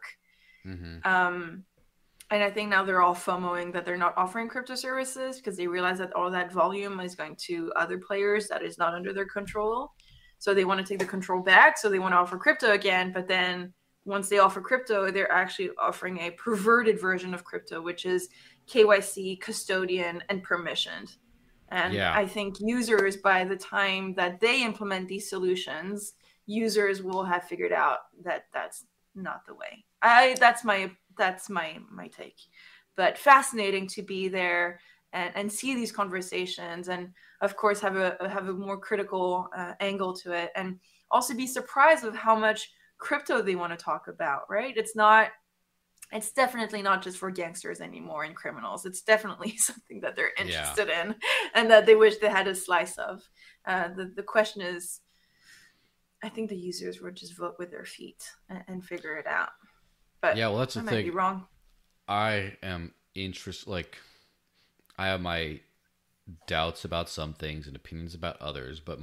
And I think now they're all FOMOing that they're not offering crypto services because they realize that all that volume is going to other players that is not under their control. So they want to take the control back. So they want to offer crypto again. But then once they offer crypto, they're actually offering a perverted version of crypto, which is KYC, custodian, and permissioned. And I think users, by the time that they implement these solutions, users will have figured out that that's not the way. That's my take. But fascinating to be there and see these conversations, and of course have a more critical angle to it, and also be surprised with how much crypto they want to talk about. Right? It's definitely not just for gangsters anymore and criminals. It's definitely something that they're interested in, and that they wish they had a slice of. The question is, I think the users would just vote with their feet and figure it out. But yeah, well, that's the thing. I might be wrong. I am interested. Like, I have my doubts about some things and opinions about others, but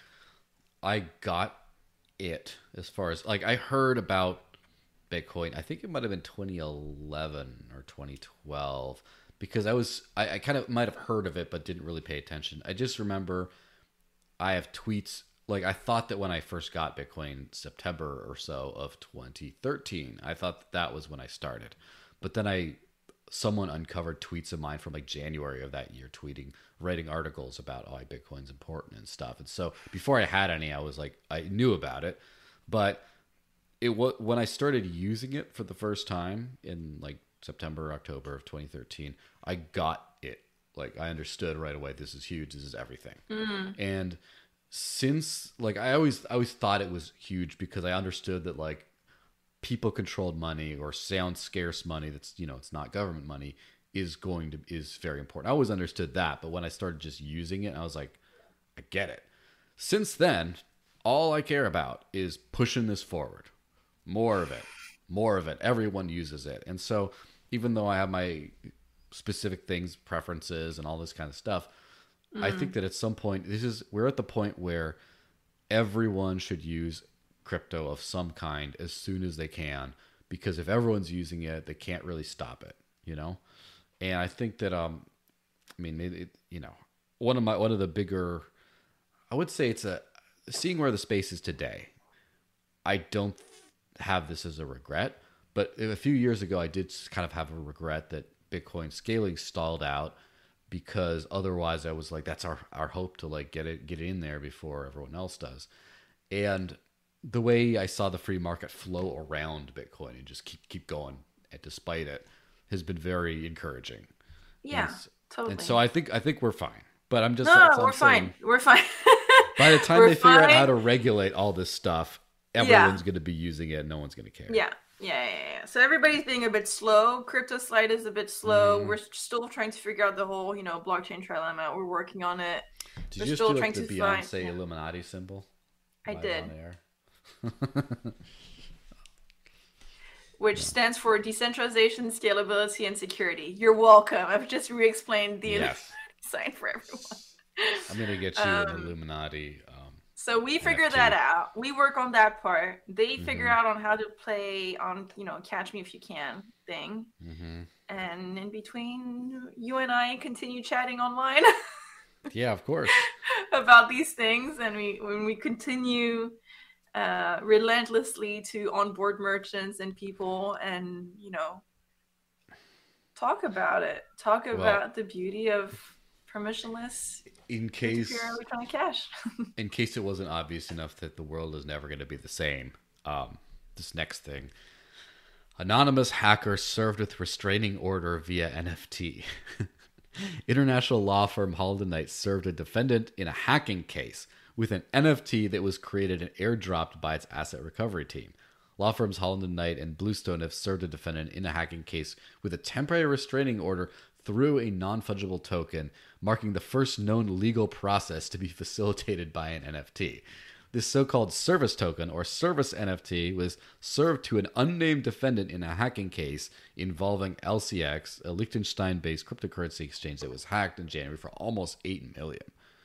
I got it as far as, like, I heard about Bitcoin. I think it might have been 2011 or 2012, because I kind of might have heard of it but didn't really pay attention. I just remember I have tweets. Like, I thought that when I first got Bitcoin, September or so of 2013, I thought that was when I started. But then someone uncovered tweets of mine from like January of that year, writing articles about why Bitcoin's important and stuff. And so before I had any, I was like, I knew about it. But when I started using it for the first time in like September, October of 2013, I got it. Like, I understood right away, this is huge, this is everything. And since, like, I always thought it was huge because I understood that, like, people controlled money or sound scarce money that's, you know, it's not government money is very important. I always understood that, but when I started just using it, I was like, I get it. Since then, all I care about is pushing this forward. More of it. Everyone uses it. And so even though I have my specific things, preferences, and all this kind of stuff, I think that at some point, we're at the point where everyone should use crypto of some kind as soon as they can, because if everyone's using it, they can't really stop it, you know? And I think that, you know, one of the bigger, I would say it's seeing where the space is today. I don't have this as a regret, but a few years ago, I did kind of have a regret that Bitcoin scaling stalled out, because otherwise I was like, that's our hope to like get it in there before everyone else does. And the way I saw the free market flow around Bitcoin and just keep going, and despite it, has been very encouraging. Yeah, totally. And so I think we're fine. But I'm just we're fine. We're fine. By the time they figure out how to regulate all this stuff, everyone's going to be using it and no one's going to care. Yeah. So everybody's being a bit slow. Crypto slide is a bit slow. We're still trying to figure out the whole, you know, blockchain trilemma. We're working on it. Did you just do like the Beyonce Illuminati symbol? I did. Which stands for decentralization, scalability, and security. You're welcome. I've just re-explained the Illuminati sign for everyone. I'm going to get you an Illuminati. So we figure that out. We work on that part. They figure out on how to play on, you know, catch me if you can thing. And in between, you and I continue chatting online. Yeah, of course. About these things. And when we continue relentlessly to onboard merchants and people and, you know, talk about it. Talk about the beauty of permissionless. In case it wasn't obvious enough that the world is never going to be the same, this next thing. Anonymous hacker served with restraining order via NFT. International law firm Holland & Knight served a defendant in a hacking case with an NFT that was created and airdropped by its asset recovery team. Law firms Holland and Knight and Bluestone have served a defendant in a hacking case with a temporary restraining order through a non-fungible token, marking the first known legal process to be facilitated by an NFT. This so-called service token, or service NFT, was served to an unnamed defendant in a hacking case involving LCX, a Liechtenstein-based cryptocurrency exchange that was hacked in January for almost $8 million.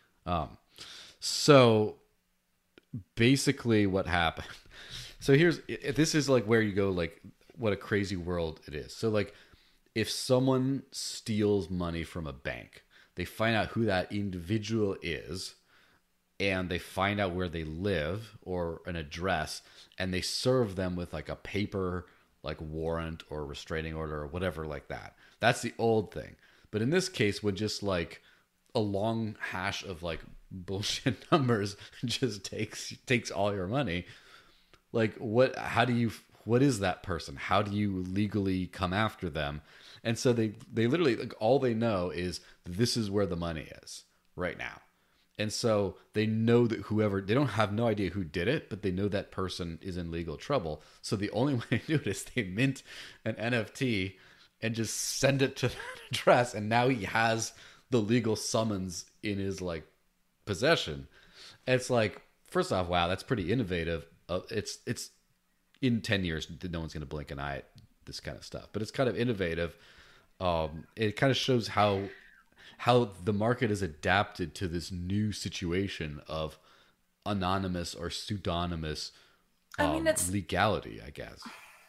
So basically what happened. So this is like where you go, like what a crazy world it is. So like if someone steals money from a bank, they find out who that individual is, and they find out where they live or an address, and they serve them with like a paper like warrant or restraining order or whatever like that. That's the old thing. But in this case, when just like a long hash of like bullshit numbers just takes all your money, like what is that person? How do you legally come after them? And so they literally, like, all they know is this is where the money is right now. And so they know that they don't have no idea who did it, but they know that person is in legal trouble. So the only way to do it is they mint an NFT and just send it to that address. And now he has the legal summons in his like possession. And it's like, first off, wow, that's pretty innovative. It's in 10 years, no one's going to blink an eye at this kind of stuff, but it's kind of innovative. It kind of shows how the market is adapted to this new situation of anonymous or pseudonymous legality, I guess.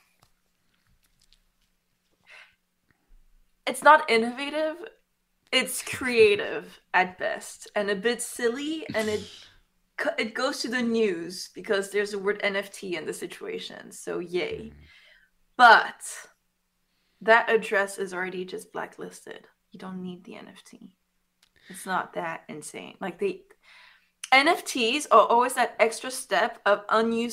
It's not innovative. It's creative at best and a bit silly, and it goes to the news because there's the word NFT in the situation. So yay. But that address is already just blacklisted. You don't need the NFT. It's not that insane. Like NFTs are always that extra step of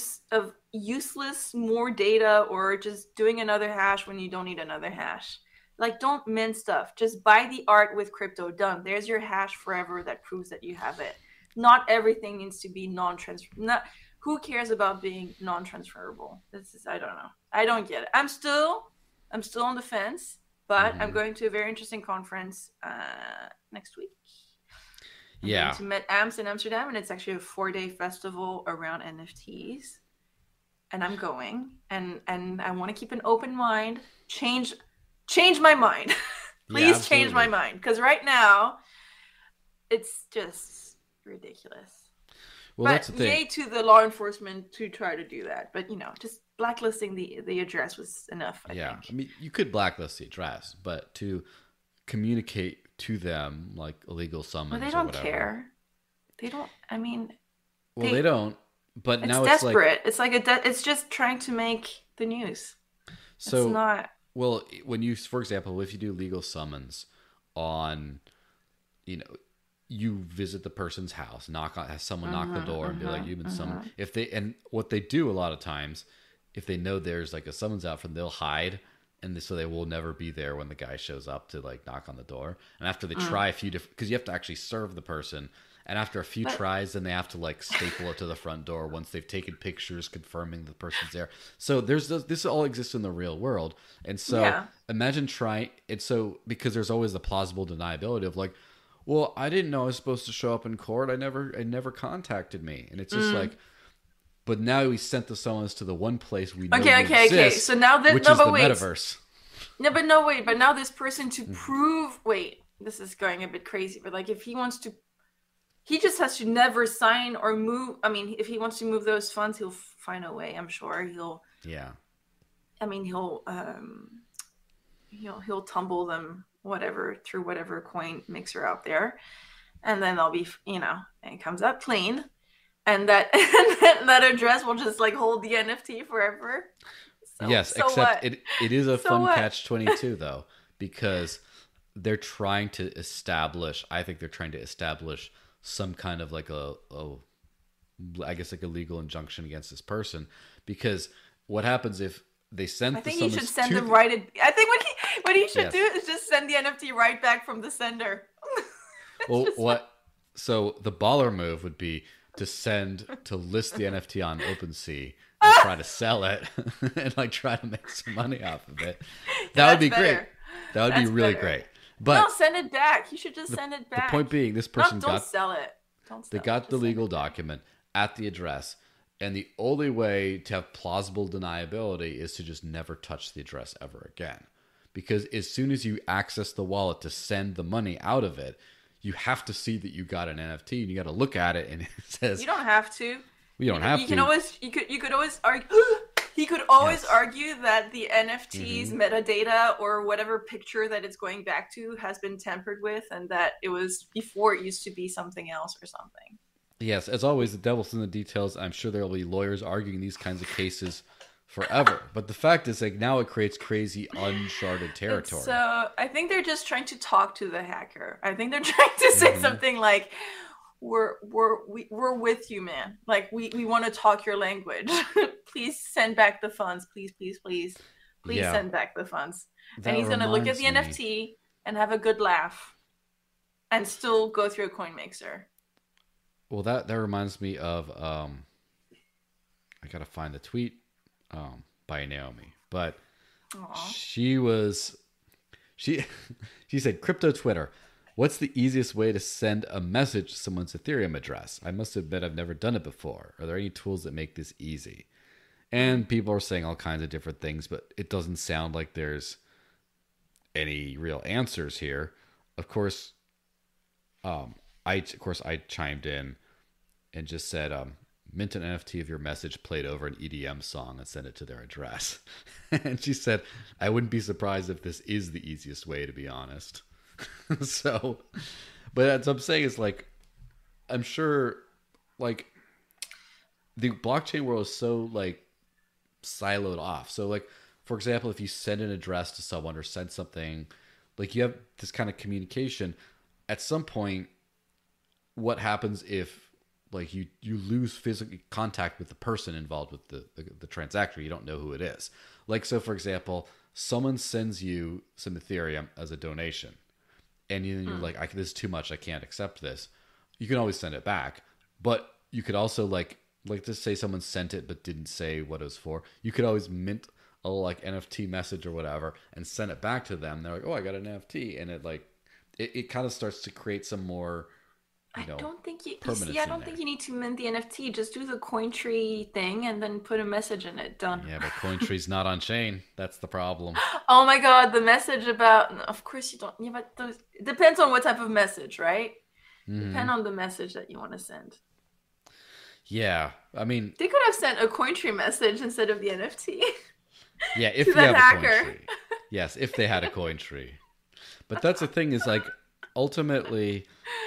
useless more data, or just doing another hash when you don't need another hash. Like, don't mint stuff. Just buy the art with crypto. Done. There's your hash forever that proves that you have it. Not everything needs to be non-transferable. Who cares about being non-transferable? I don't know. I don't get it. I'm still on the fence, but I'm going to a very interesting conference next week. I'm going to Met Amps in Amsterdam, and it's actually a 4-day festival around NFTs. And I'm going, and I want to keep an open mind. Change my mind. Please change my mind, because right now it's just ridiculous. Well, but that's the thing. Yay to the law enforcement to try to do that, but just blacklisting the address was enough. I think. I mean, you could blacklist the address, but to communicate to them like illegal summons, well, they don't care. They don't. I mean, they don't. But now it's desperate. It's like it's just trying to make the news. So it's not. Well, when you, for example, if you do legal summons on, you visit the person's house, have someone knock the door and be like, you've been summoned. And what they do a lot of times, if they know there's like a summons out from, they'll hide, and so they will never be there when the guy shows up to like knock on the door. And after they try a few different, because you have to actually serve the person. And after a few tries, then they have to like staple it to the front door once they've taken pictures confirming the person's there. So this all exists in the real world. And so imagine trying it. So because there's always the plausible deniability of like, well, I didn't know I was supposed to show up in court. I never contacted me. And it's just like, but now we sent the summons to the one place we know exists, So now which is the metaverse. But now this person to prove, this is going a bit crazy, but like if he wants to, he just has to never sign or move. I mean, if he wants to move those funds, he'll find a way. I'm sure he'll. Yeah. I mean, he'll tumble them through whatever coin mixer out there, and then they'll be it comes out clean, and that address will just like hold the NFT forever. Except it is a fun catch-22 though, because they're trying to establish. I think they're trying to establish some kind of like I guess like a legal injunction against this person, because what happens if they send? I think he should send them right. I think what he should do is just send the NFT right back from the sender. Well, so the baller move would be to list the NFT on OpenSea and try to sell it and like try to make some money off of it. That would be great. That would be really great. But no, send it back. You should just send it back. The point being, this person don't sell it. They got the legal document at the address, and the only way to have plausible deniability is to just never touch the address ever again. Because as soon as you access the wallet to send the money out of it, you have to see that you got an NFT, and you got to look at it, and it says you don't have to. You don't have to. You could always argue. He could always argue that the NFT's metadata or whatever picture that it's going back to has been tampered with, and that it was before it used to be something else or something. Yes, as always, the devil's in the details. I'm sure there will be lawyers arguing these kinds of cases forever. But the fact is, like, now it creates crazy uncharted territory. So I think they're just trying to talk to the hacker. I think they're trying to say something like, we're with you, man. Like, we want to talk your language. Please send back the funds. Please send back the funds. And he's going to look at the NFT and have a good laugh and still go through a coin mixer. Well, that reminds me of, I got to find the tweet by Naomi, but she said, crypto Twitter, what's the easiest way to send a message to someone's Ethereum address? I must admit I've never done it before. Are there any tools that make this easy? And people are saying all kinds of different things, but it doesn't sound like there's any real answers here. Of course, I chimed in and just said, mint an NFT of your message played over an EDM song and send it to their address. And she said, I wouldn't be surprised if this is the easiest way, to be honest. So, but that's what I'm saying is, like, I'm sure, like, the blockchain world is so, like, siloed off. So, like, for example, if you send an address to someone or send something, like, you have this kind of communication. At some point, what happens if, like, you lose physical contact with the person involved with the transaction? You don't know who it is. Like, so for example, someone sends you some Ethereum as a donation, and you're like, this is too much, I can't accept this. You can always send it back, but you could also, like just say someone sent it but didn't say what it was for. You could always mint a like NFT message or whatever and send it back to them. They're like, oh, I got an NFT, and it kind of starts to create some more. I don't think you need to mint the NFT. Just do the Cointree thing and then put a message in it. Done. Yeah, but Cointree's not on chain. That's the problem. Oh my God, the message about. Of course you don't. Yeah, but it depends on what type of message, right? Depend on the message that you want to send. Yeah, I mean, they could have sent a Cointree message instead of the NFT. Yeah, if they have a Cointree. Yes, if they had a Cointree. But that's the thing is, like, ultimately,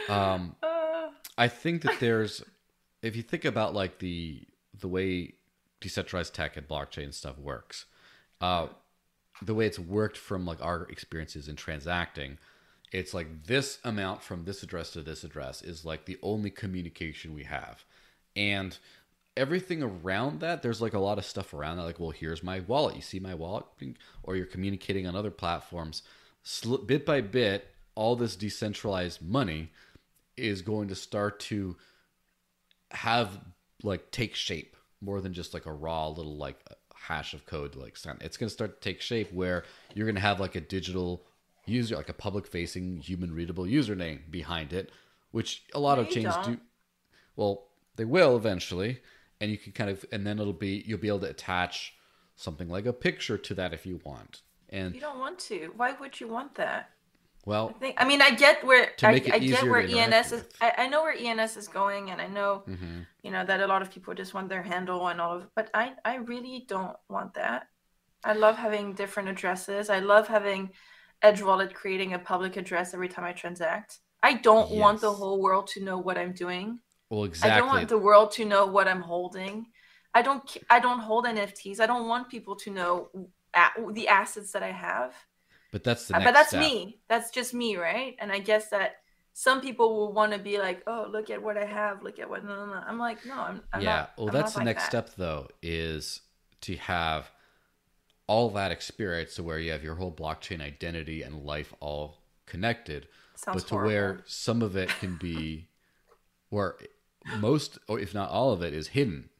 I think that there's, if you think about like the way decentralized tech and blockchain stuff works, the way it's worked from like our experiences in transacting, it's like this amount from this address to this address is like the only communication we have. And everything around that, there's like a lot of stuff around that, like, well, here's my wallet. You see my wallet? Or you're communicating on other platforms. Bit by bit, all this decentralized money is going to start to have, like, take shape more than just like a raw little like hash of code. Like, it's going to start to take shape where you're going to have like a digital user, like a public facing human readable username behind it, which a lot of chains do. Well, they will eventually. And you can kind of, and then you'll be able to attach something like a picture to that if you want. And you don't want to. Why would you want that? Well, I get where I get where ENS is. I know where ENS is going, and I know that a lot of people just want their handle and all of. But I really don't want that. I love having different addresses. I love having Edge Wallet creating a public address every time I transact. I don't want the whole world to know what I'm doing. Well, exactly. I don't want the world to know what I'm holding. I don't hold NFTs. I don't want people to know the assets that I have. But that's the next But that's step. me. That's just me, right? And I guess that some people will want to be like, oh, look at what I have. Look at what. No. I'm like, no, I'm yeah. not. Well, that's the next step, though, is to have all that experience to where you have your whole blockchain identity and life all connected. Sounds but to horrible. where some of it can be, where most, or if not all of it, is hidden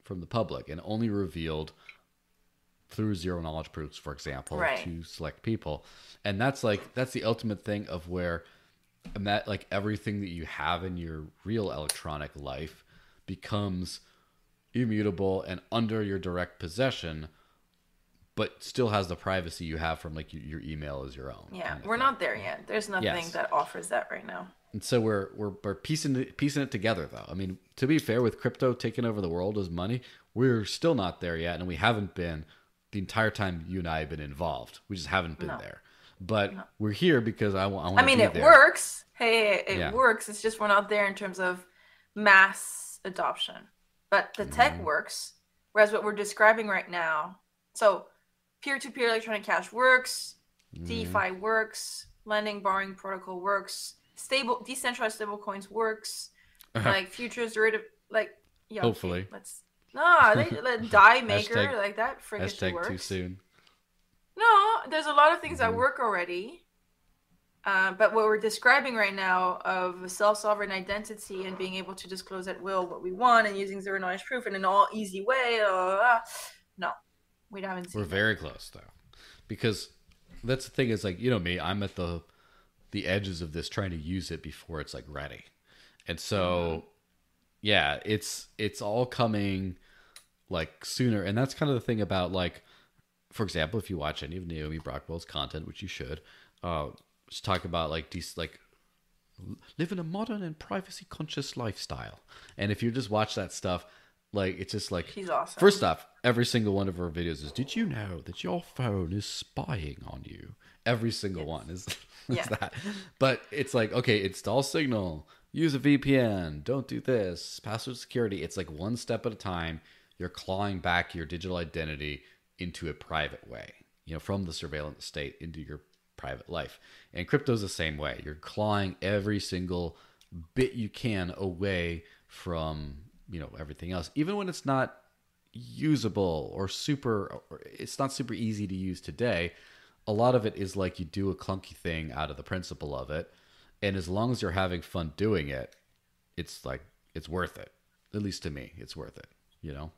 from the public and only revealed through zero knowledge proofs, for example, Right. to select people. And that's the ultimate thing of where, and that like everything that you have in your real electronic life becomes immutable and under your direct possession, but still has the privacy you have from like your email is your own. Yeah, kind of we're thing. not there yet. There's nothing Yes. that offers that right now. And so we're piecing it together, though. I mean, to be fair, with crypto taking over the world as money, we're still not there yet, and we haven't been the entire time you and I have been involved. We just haven't been there. But we're here because I want. I mean, be it there. works. Hey, it Yeah. works. It's just we're not there in terms of mass adoption. But the tech Mm-hmm. works. Whereas what we're describing right now, so peer-to-peer electronic cash works, Mm-hmm. DeFi works, lending borrowing protocol works, decentralized stable coins works, like futures derivative, like yeah. Hopefully. Okay, let's die maker Hashtag- like that freakishly works. Too soon. No, there's a lot of things Mm-hmm. that work already. But what we're describing right now of a self-sovereign identity and being able to disclose at will what we want and using zero knowledge proof in an all easy way, no, we haven't seen We're that. very close, though, because that's the thing. Is like, you know me, I'm at the edges of this, trying to use it before it's like ready, and so yeah, it's all coming like sooner, and that's kind of the thing about like, for example, if you watch any of Naomi Brockwell's content, which you should, just talk about like living a modern and privacy conscious lifestyle, and if you just watch that stuff, like it's just like She's awesome. First off, every single one of her videos is, did you know that your phone is spying on you? Every single one is Yeah. that. But it's like, okay, install Signal, use a VPN, don't do this, password security. It's like one step at a time. You're clawing back your digital identity into a private way, you know, from the surveillance state into your private life. And crypto's the same way. You're clawing every single bit you can away from, you know, everything else, even when it's not usable or it's not super easy to use today. A lot of it is like you do a clunky thing out of the principle of it, and as long as you're having fun doing it, it's like it's worth it. At least to me, it's worth it, you know.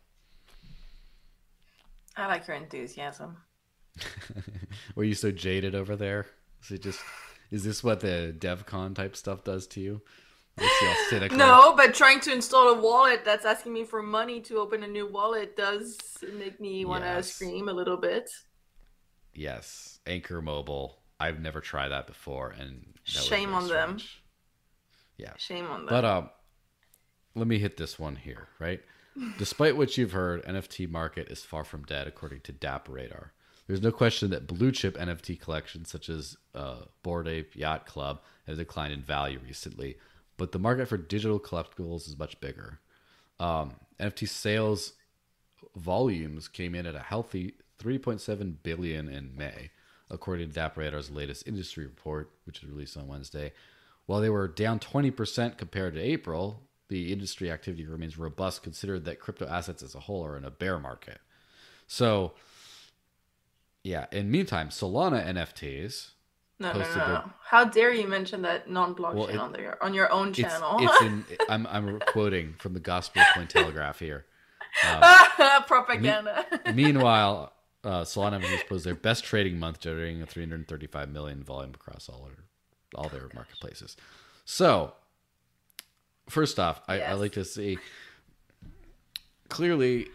I like your enthusiasm. Were you so jaded over there? Is this what the DevCon type stuff does to you? You see how cynical? No, but trying to install a wallet that's asking me for money to open a new wallet does make me want to Yes. scream a little bit. Yes, Anchor Mobile. I've never tried that before, and that was Shame very on them. strange. Yeah, Shame on them. but let me hit this one here, right? Despite what you've heard, NFT market is far from dead, according to DappRadar. There's no question that blue chip NFT collections such as Bored Ape Yacht Club have declined in value recently, but the market for digital collectibles is much bigger. NFT sales volumes came in at a healthy 3.7 billion in May, according to DappRadar's latest industry report, which was released on Wednesday. While they were down 20% compared to April, the industry activity remains robust, considered that crypto assets as a whole are in a bear market. So, yeah. In the meantime, Solana NFTs. No. posted their- How dare you mention that non-blockchain Well, on your own channel? I'm quoting from the Gospel Cointelegraph here. Propaganda. Meanwhile, Solana NFTs posted their best trading month, generating a 335 million volume across all their marketplaces. So, first off, I Yes. like to see. Clearly,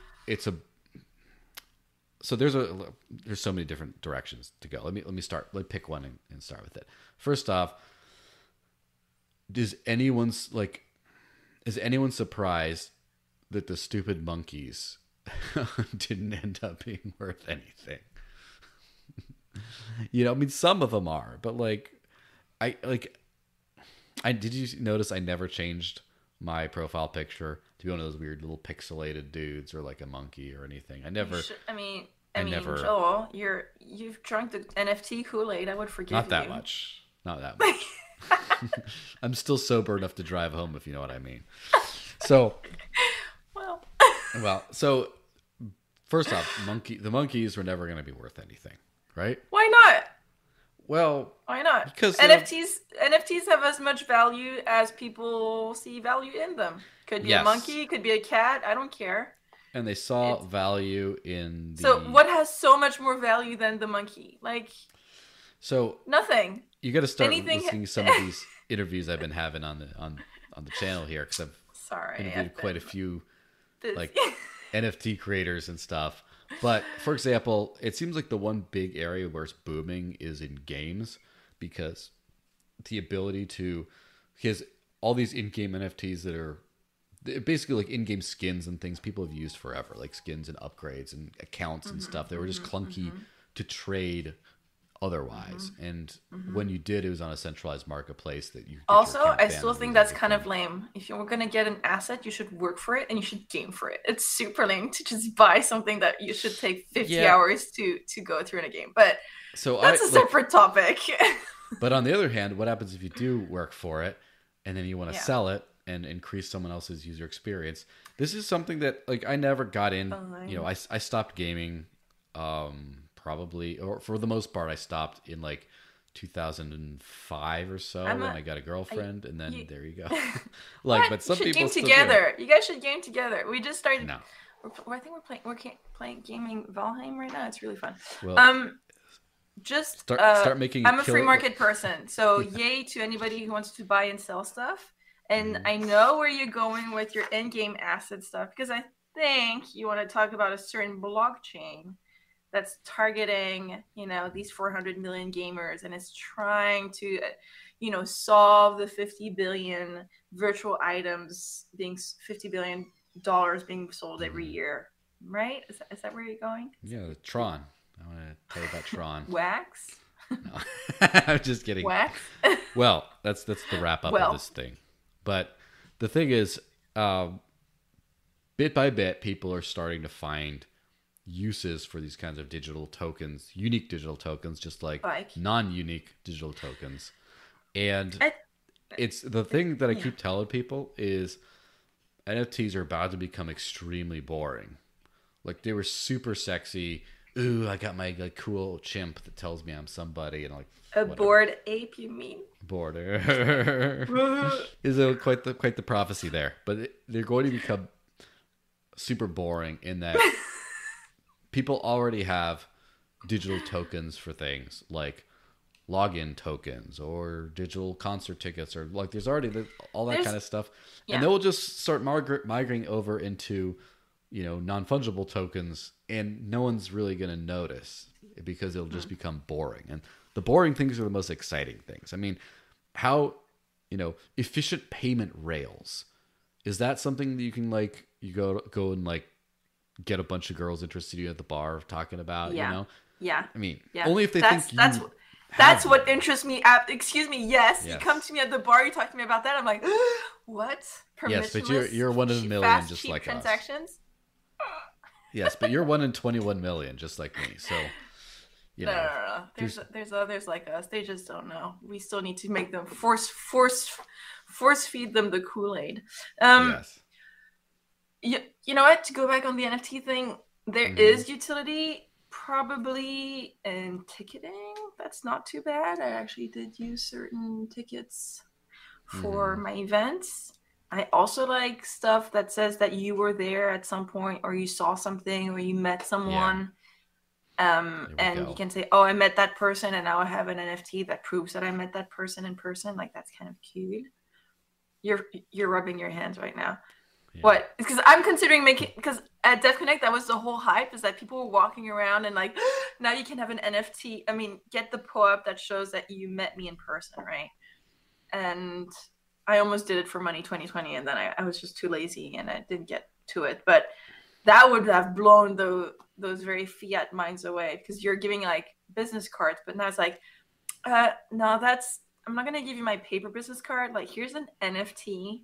so there's so many different directions to go. Let me start. Let me pick one and start with it. First off, is anyone surprised that the stupid monkeys didn't end up being worth anything? You know, I mean, some of them are, but did you notice I never changed my profile picture to be one of those weird little pixelated dudes or like a monkey or anything? I never. I mean, never- Joel, you've drunk the NFT Kool-Aid. I would forgive you. Not that much. Not that much. I'm still sober enough to drive home, if you know what I mean. So, Well, so first off, the monkeys were never going to be worth anything, right? why not? Well, Why not? because NFTs have as much value as people see value in them. Could be Yes. a monkey, could be a cat. I don't care. And they saw value in the. So what has so much more value than the monkey? Like, so nothing. you got to start Anything- listening to some of these interviews I've been having on the channel here, because I've interviewed quite a few like NFT creators and stuff. But for example, it seems like the one big area where it's booming is in games, because the ability to, because all these in-game NFTs that are basically like in-game skins and things people have used forever, like skins and upgrades and accounts and stuff. They were just clunky to trade otherwise. And when you did, it was on a centralized marketplace that you could get your Also, account I banned still and think lose that's kind of everything. lame. If you're gonna get an asset, you should work for it and you should game for it. It's super lame to just buy something that you should take 50 Yeah. hours to go through in a game. But So that's a separate topic. But on the other hand, what happens if you do work for it and then you want to Yeah. sell it and increase someone else's user experience? This is something that like I never got in. Fine. You know, I stopped gaming probably, or for the most part, I stopped in like 2005 or so when I got a girlfriend, and then there you go. Like, What? but some You should people game still together. You guys should game together. We just started. do. No, I think we're playing gaming Valheim right now. It's really fun. well, Just start making. I'm a free market person, so yay to anybody who wants to buy and sell stuff. And I know where you're going with your in-game asset stuff, because I think you want to talk about a certain blockchain that's targeting, these 400 million gamers, and is trying to, solve the 50 billion virtual items being $50 billion being sold every year, right? Is that where you're going? Yeah, Tron. I want to tell you about Tron. Wax? No. I'm just kidding. Wax? Well, that's the wrap up of this thing. But the thing is, bit by bit, people are starting to find uses for these kinds of digital tokens, unique digital tokens, just like non-unique digital tokens. And it's the thing that I keep telling people is NFTs are about to become extremely boring. Like, they were super sexy. Ooh, I got my cool chimp that tells me I'm somebody, and a bored ape, you mean? Border is quite the prophecy there, but they're going to become super boring in that people already have digital tokens for things like login tokens or digital concert tickets, or like there's already all that kind of stuff, and they'll just start migrating over into non-fungible tokens, and no one's really going to notice because it'll just become boring. And the boring things are the most exciting things. I mean, how, efficient payment rails. Is that something that you can you go and get a bunch of girls interested in you at the bar talking about, Yeah. I mean, only if they think that's what interests me. Excuse me. Yes. You come to me at the bar, you talk to me about that. I'm like, what? Yes, but you're one in a million, fast, just cheap like transactions? us. Yes, but you're 1 in 21 million, just like me. So, No. There's others like us. They just don't know. We still need to make them force feed them the Kool-Aid. Yes. You know what? To go back on the NFT thing, there is utility probably in ticketing. That's not too bad. I actually did use certain tickets for my events. I also like stuff that says that you were there at some point, or you saw something, or you met someone. And you can say, oh, I met that person, and now I have an NFT that proves that I met that person in person. Like, that's kind of cute. You're rubbing your hands right now. Yeah. What? Because I'm considering because at Dev Connect, that was the whole hype, is that people were walking around and now you can have an NFT. I mean, get the POAP that shows that you met me in person, right? And I almost did it for Money 2020, and then I was just too lazy and I didn't get to it. But that would have blown those very fiat minds away, because you're giving business cards, but now it's no, I'm not gonna give you my paper business card. Here's an NFT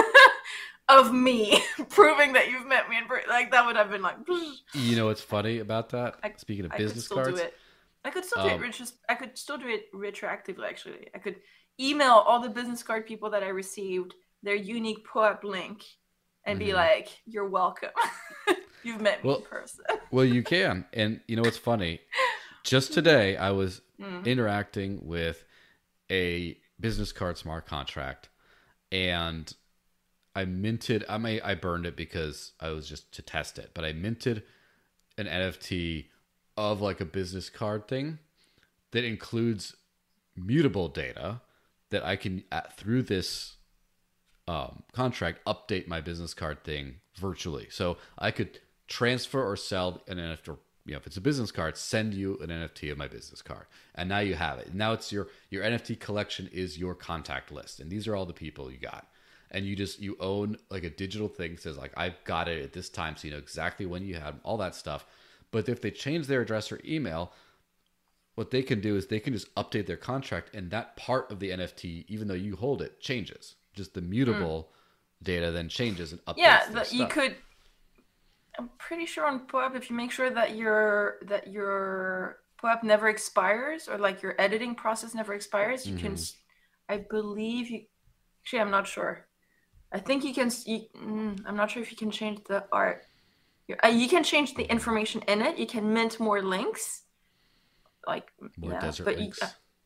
of me proving that you've met me in person. That would have been You know what's funny about that? Speaking of business cards, I could still do it. I could still do it retroactively. Actually, I could email all the business card people that I received their unique POAP link and be like, "You're welcome. You've met me in person." Well, you can. And you know what's funny? Just today, I was interacting with a business card smart contract, and I minted. I burned it because I was just to test it, but I minted an NFT of like a business card thing that includes mutable data that I can through this contract update my business card thing virtually. So I could transfer or sell an NFT. Or, if it's a business card, send you an NFT of my business card, and now you have it. Now it's your NFT collection is your contact list, and these are all the people you got. And you own like a digital thing that says like I've got it at this time, so you know exactly when you had all that stuff. But if they change their address or email, what they can do is they can just update their contract, and that part of the NFT, even though you hold it, changes. Just the mutable data then changes and updates. Yeah, you could. I'm pretty sure on POAP, if you make sure that your POAP never expires, or like your editing process never expires, you can. I believe you. Actually, I'm not sure. I think you can. I'm not sure if you can change the art. You can change the information in it. You can mint more links, like more desert links.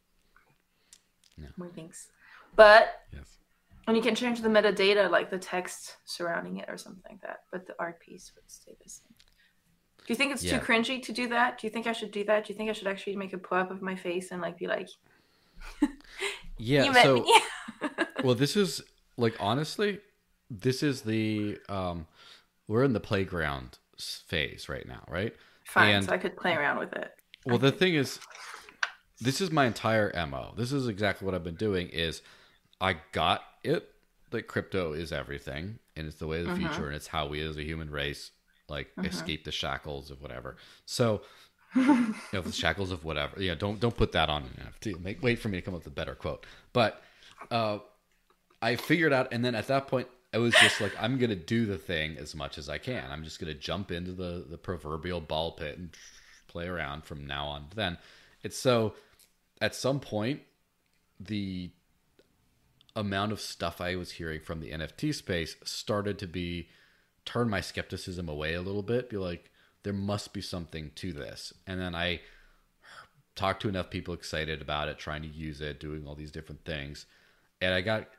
More links, but yes. And you can change the metadata, like the text surrounding it or something like that. But the art piece would stay the same. Do you think it's too cringy to do that? Do you think I should do that? Do you think I should actually make a POAP of my face and like be like, yeah, so well, this is like, honestly, this is the we're in the playground phase right now, right? Fine, and so I could play around with it. Well, the thing is, this is my entire MO. This is exactly what I've been doing is I got it that crypto is everything, and it's the way of the future, and it's how we as a human race like escape the shackles of whatever. So the shackles of whatever. Yeah, don't put that on an NFT. Wait for me to come up with a better quote. But I figured out, and then at that point, I was just like, I'm gonna do the thing as much as I can. I'm just gonna jump into the proverbial ball pit and play around from now on. Then it's so at some point the amount of stuff I was hearing from the NFT space started to turn my skepticism away a little bit. Be like, there must be something to this. And then I talked to enough people excited about it, trying to use it, doing all these different things. And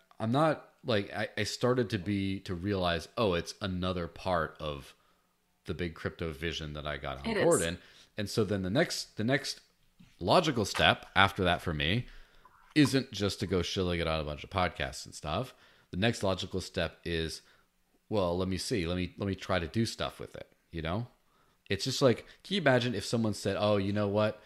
I started to realize, oh, it's another part of the big crypto vision that I got on board in. And so then the next logical step after that for me isn't just to go shilling it on a bunch of podcasts and stuff. The next logical step is, well, let me try to do stuff with it. It's just like, can you imagine if someone said, oh, you know what?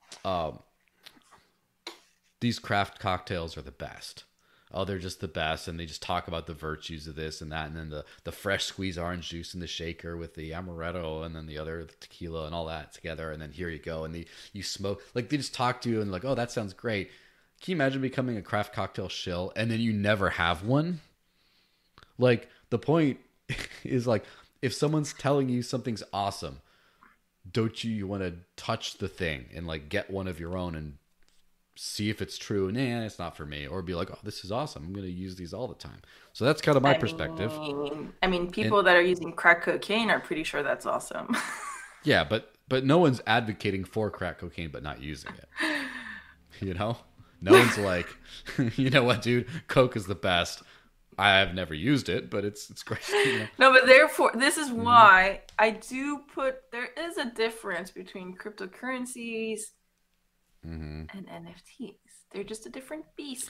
These craft cocktails are the best. Oh, they're just the best. And they just talk about the virtues of this and that. And then the fresh squeezed orange juice in the shaker with the amaretto and then the other tequila and all that together. And then here you go. And you smoke, like they just talk to you and like, oh, that sounds great. Can you imagine becoming a craft cocktail shill and then you never have one? Like, the point is like, if someone's telling you something's awesome, don't you want to touch the thing and like get one of your own and see if it's true? And it's not for me. Or be like, oh, this is awesome, I'm going to use these all the time. So that's kind of my perspective. People that are using crack cocaine are pretty sure that's awesome. Yeah, but no one's advocating for crack cocaine but not using it. No one's like, you know what, dude, Coke is the best. I've never used it, but it's great. No, but therefore, this is why I do there is a difference between cryptocurrencies and NFTs. They're just a different beast.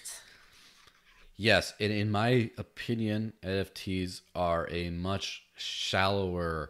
Yes, and in my opinion, NFTs are a much shallower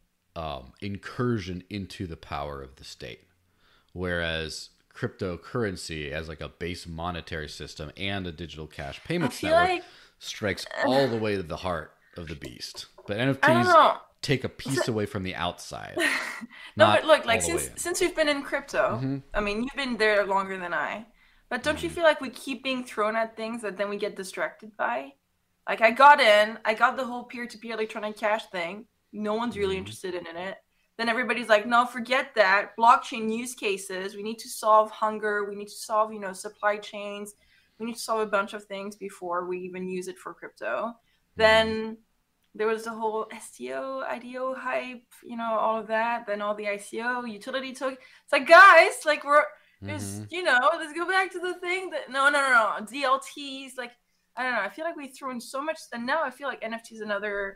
incursion into the power of the state, whereas cryptocurrency as like a base monetary system and a digital cash payments network strikes all the way to the heart of the beast. But NFTs take a piece away from the outside. No, but look, like since we've been in crypto, I mean, you've been there longer than I. But don't you feel like we keep being thrown at things that then we get distracted by? Like I got the whole peer-to-peer electronic cash thing. No one's really interested in it. Then everybody's like, no, forget that. Blockchain use cases. We need to solve hunger. We need to solve, supply chains. We need to solve a bunch of things before we even use it for crypto. Then there was the whole STO, IDO hype, all of that. Then all the ICO, utility token. It's like, guys, like let's go back to the thing that, no. DLTs, like, I don't know. I feel like we threw in so much, and now I feel like NFT is another.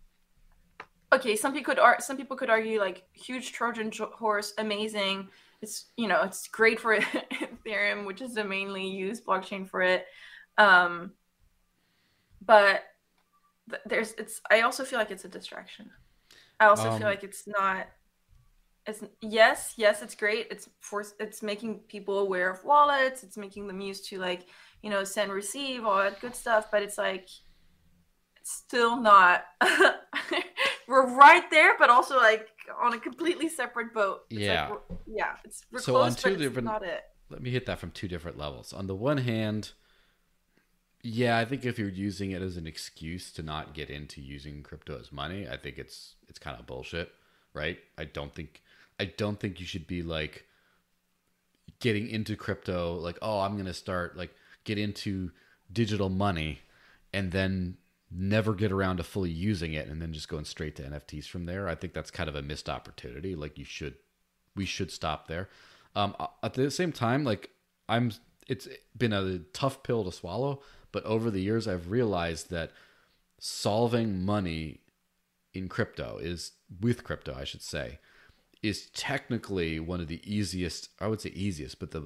Okay, some people could argue like huge Trojan horse, amazing. It's it's great for Ethereum, which is the mainly used blockchain for it. Um, but I also feel like it's a distraction. I also feel Um, like it's not. It's yes, it's great. It's making people aware of wallets. It's making them used to like send, receive, all that good stuff. But it's like it's still not. We're right there, but also like on a completely separate boat. It's like yeah. we're So on close, but two it's different, not it. let me hit that from two different levels. On the one hand, yeah, I think if you're using it as an excuse to not get into using crypto as money, I think it's kind of bullshit, right? I don't think you should be like getting into crypto like, oh, I'm going to start like get into digital money and then never get around to fully using it and then just going straight to NFTs from there. I think that's kind of a missed opportunity. Like we should stop there. At the same time, like it's been a tough pill to swallow, but over the years I've realized that solving money in crypto is with crypto, I should say, is technically one of the easiest, I would say easiest, but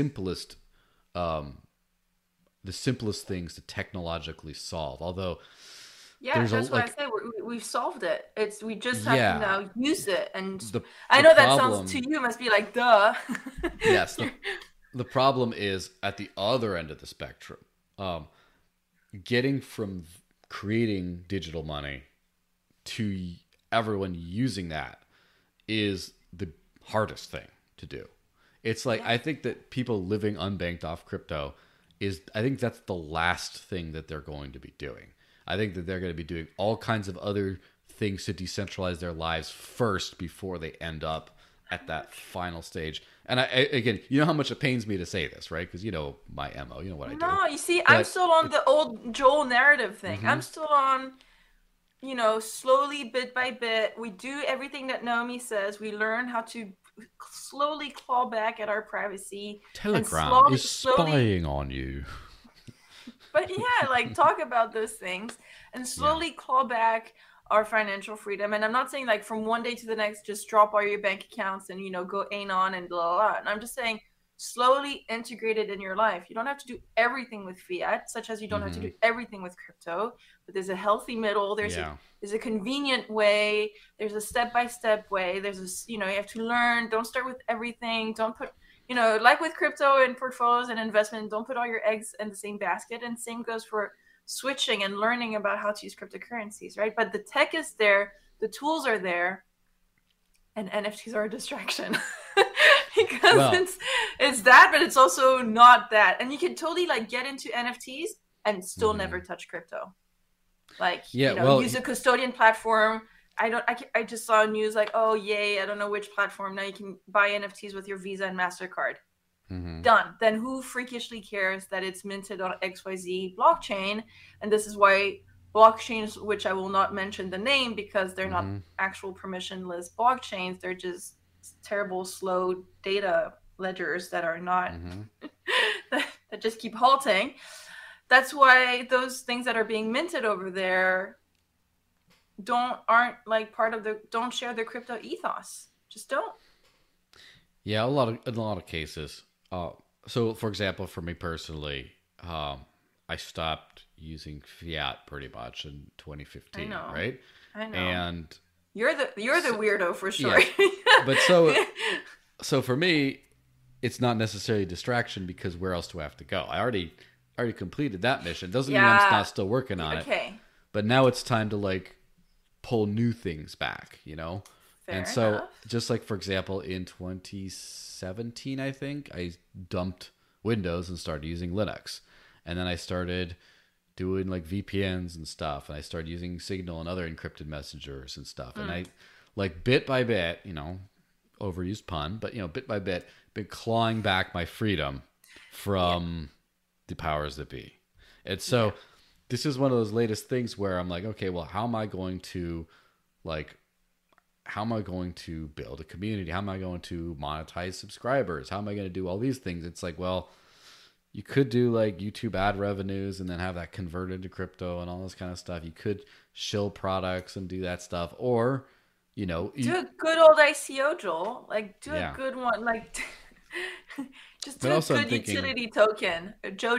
um, the simplest things to technologically solve. Although Yeah, there's a that's why I like, say we've solved it. We just have to yeah, now use it, and the I the know that sounds to problem, you must be like duh. yes, the problem is at the other end of the spectrum. Um, Getting from creating digital money to everyone using that is the hardest thing to do. It's like Yeah. I think that people living unbanked off crypto is I think that's the last thing that they're going to be doing. I think that they're going to be doing all kinds of other things to decentralize their lives first before they end up at that final stage. And again, you know how much it pains me to say this, right? Because you know my MO, you know what I do. No, you see, I'm But still on the old Joel narrative thing. I'm mhm. still on, slowly, bit by bit. We do everything that Naomi says. We learn how to slowly claw back at our privacy and Telegram slowly, is slowly, spying on you. but yeah, like talk about those things and Yeah. slowly claw back our financial freedom. And I'm not saying like from one day to the next, just drop all your bank accounts and go anon and blah blah blah. And I'm just saying slowly integrate it in your life. You don't have to do everything with fiat, such as you don't have to Hmm. do everything with crypto. But there's a healthy middle. Yeah. There's a convenient way. There's a step by step way. There's you have to learn. Don't start with everything. Don't put like with crypto and portfolios and investment, don't put all your eggs in the same basket. And same goes for switching and learning about how to use cryptocurrencies, right? But the tech is there, the tools are there, and NFTs are a distraction. Because Well, it's that, but it's also not that. And you can totally like get into NFTs and still never mhm. touch crypto. Like, Yeah. Well, use a custodian platform. I just saw news like, oh, yay, I don't know which platform. Now you can buy NFTs with your Visa and MasterCard. mhm. Done. Then who freakishly cares that it's minted on XYZ blockchain? And this is why blockchains, which I will not mention the name because they're not Mhm. actual permissionless blockchains, they're just terrible, slow data ledgers that are not, Mhm. that just keep halting. That's why those things that are being minted over there aren't like don't share the crypto ethos. Just don't. Yeah, in a lot of cases. So for example, for me personally, I stopped using fiat pretty much in I 2015, know. right? I know. And You're the so, weirdo for sure. yeah, but so for me, it's not necessarily a distraction because where else do I have to go? I already completed that mission. Doesn't mean I'm Yeah. not still working on it. Okay. But now it's time to like pull new things back, you know? And Fair so enough. just like for example in 2017 I think I dumped Windows and started using Linux. And then I started doing like VPNs and stuff and I started using Signal and other encrypted messengers and stuff. And I like bit by bit, overused pun, but bit by bit been clawing back my freedom Yeah. from the powers that be. And so this is one of those latest things where I'm like, okay, well, like how am I going to build a community? How am I going to monetize subscribers? How am I going to do all these things? It's like, well, You could do like YouTube ad revenues and then have that converted to crypto and all this kind of stuff. You could shill products and do that stuff, or Do a good old ICO, Joel. Like, do yeah. a good one. Like, just But do a also, I'm good thinking, utility token.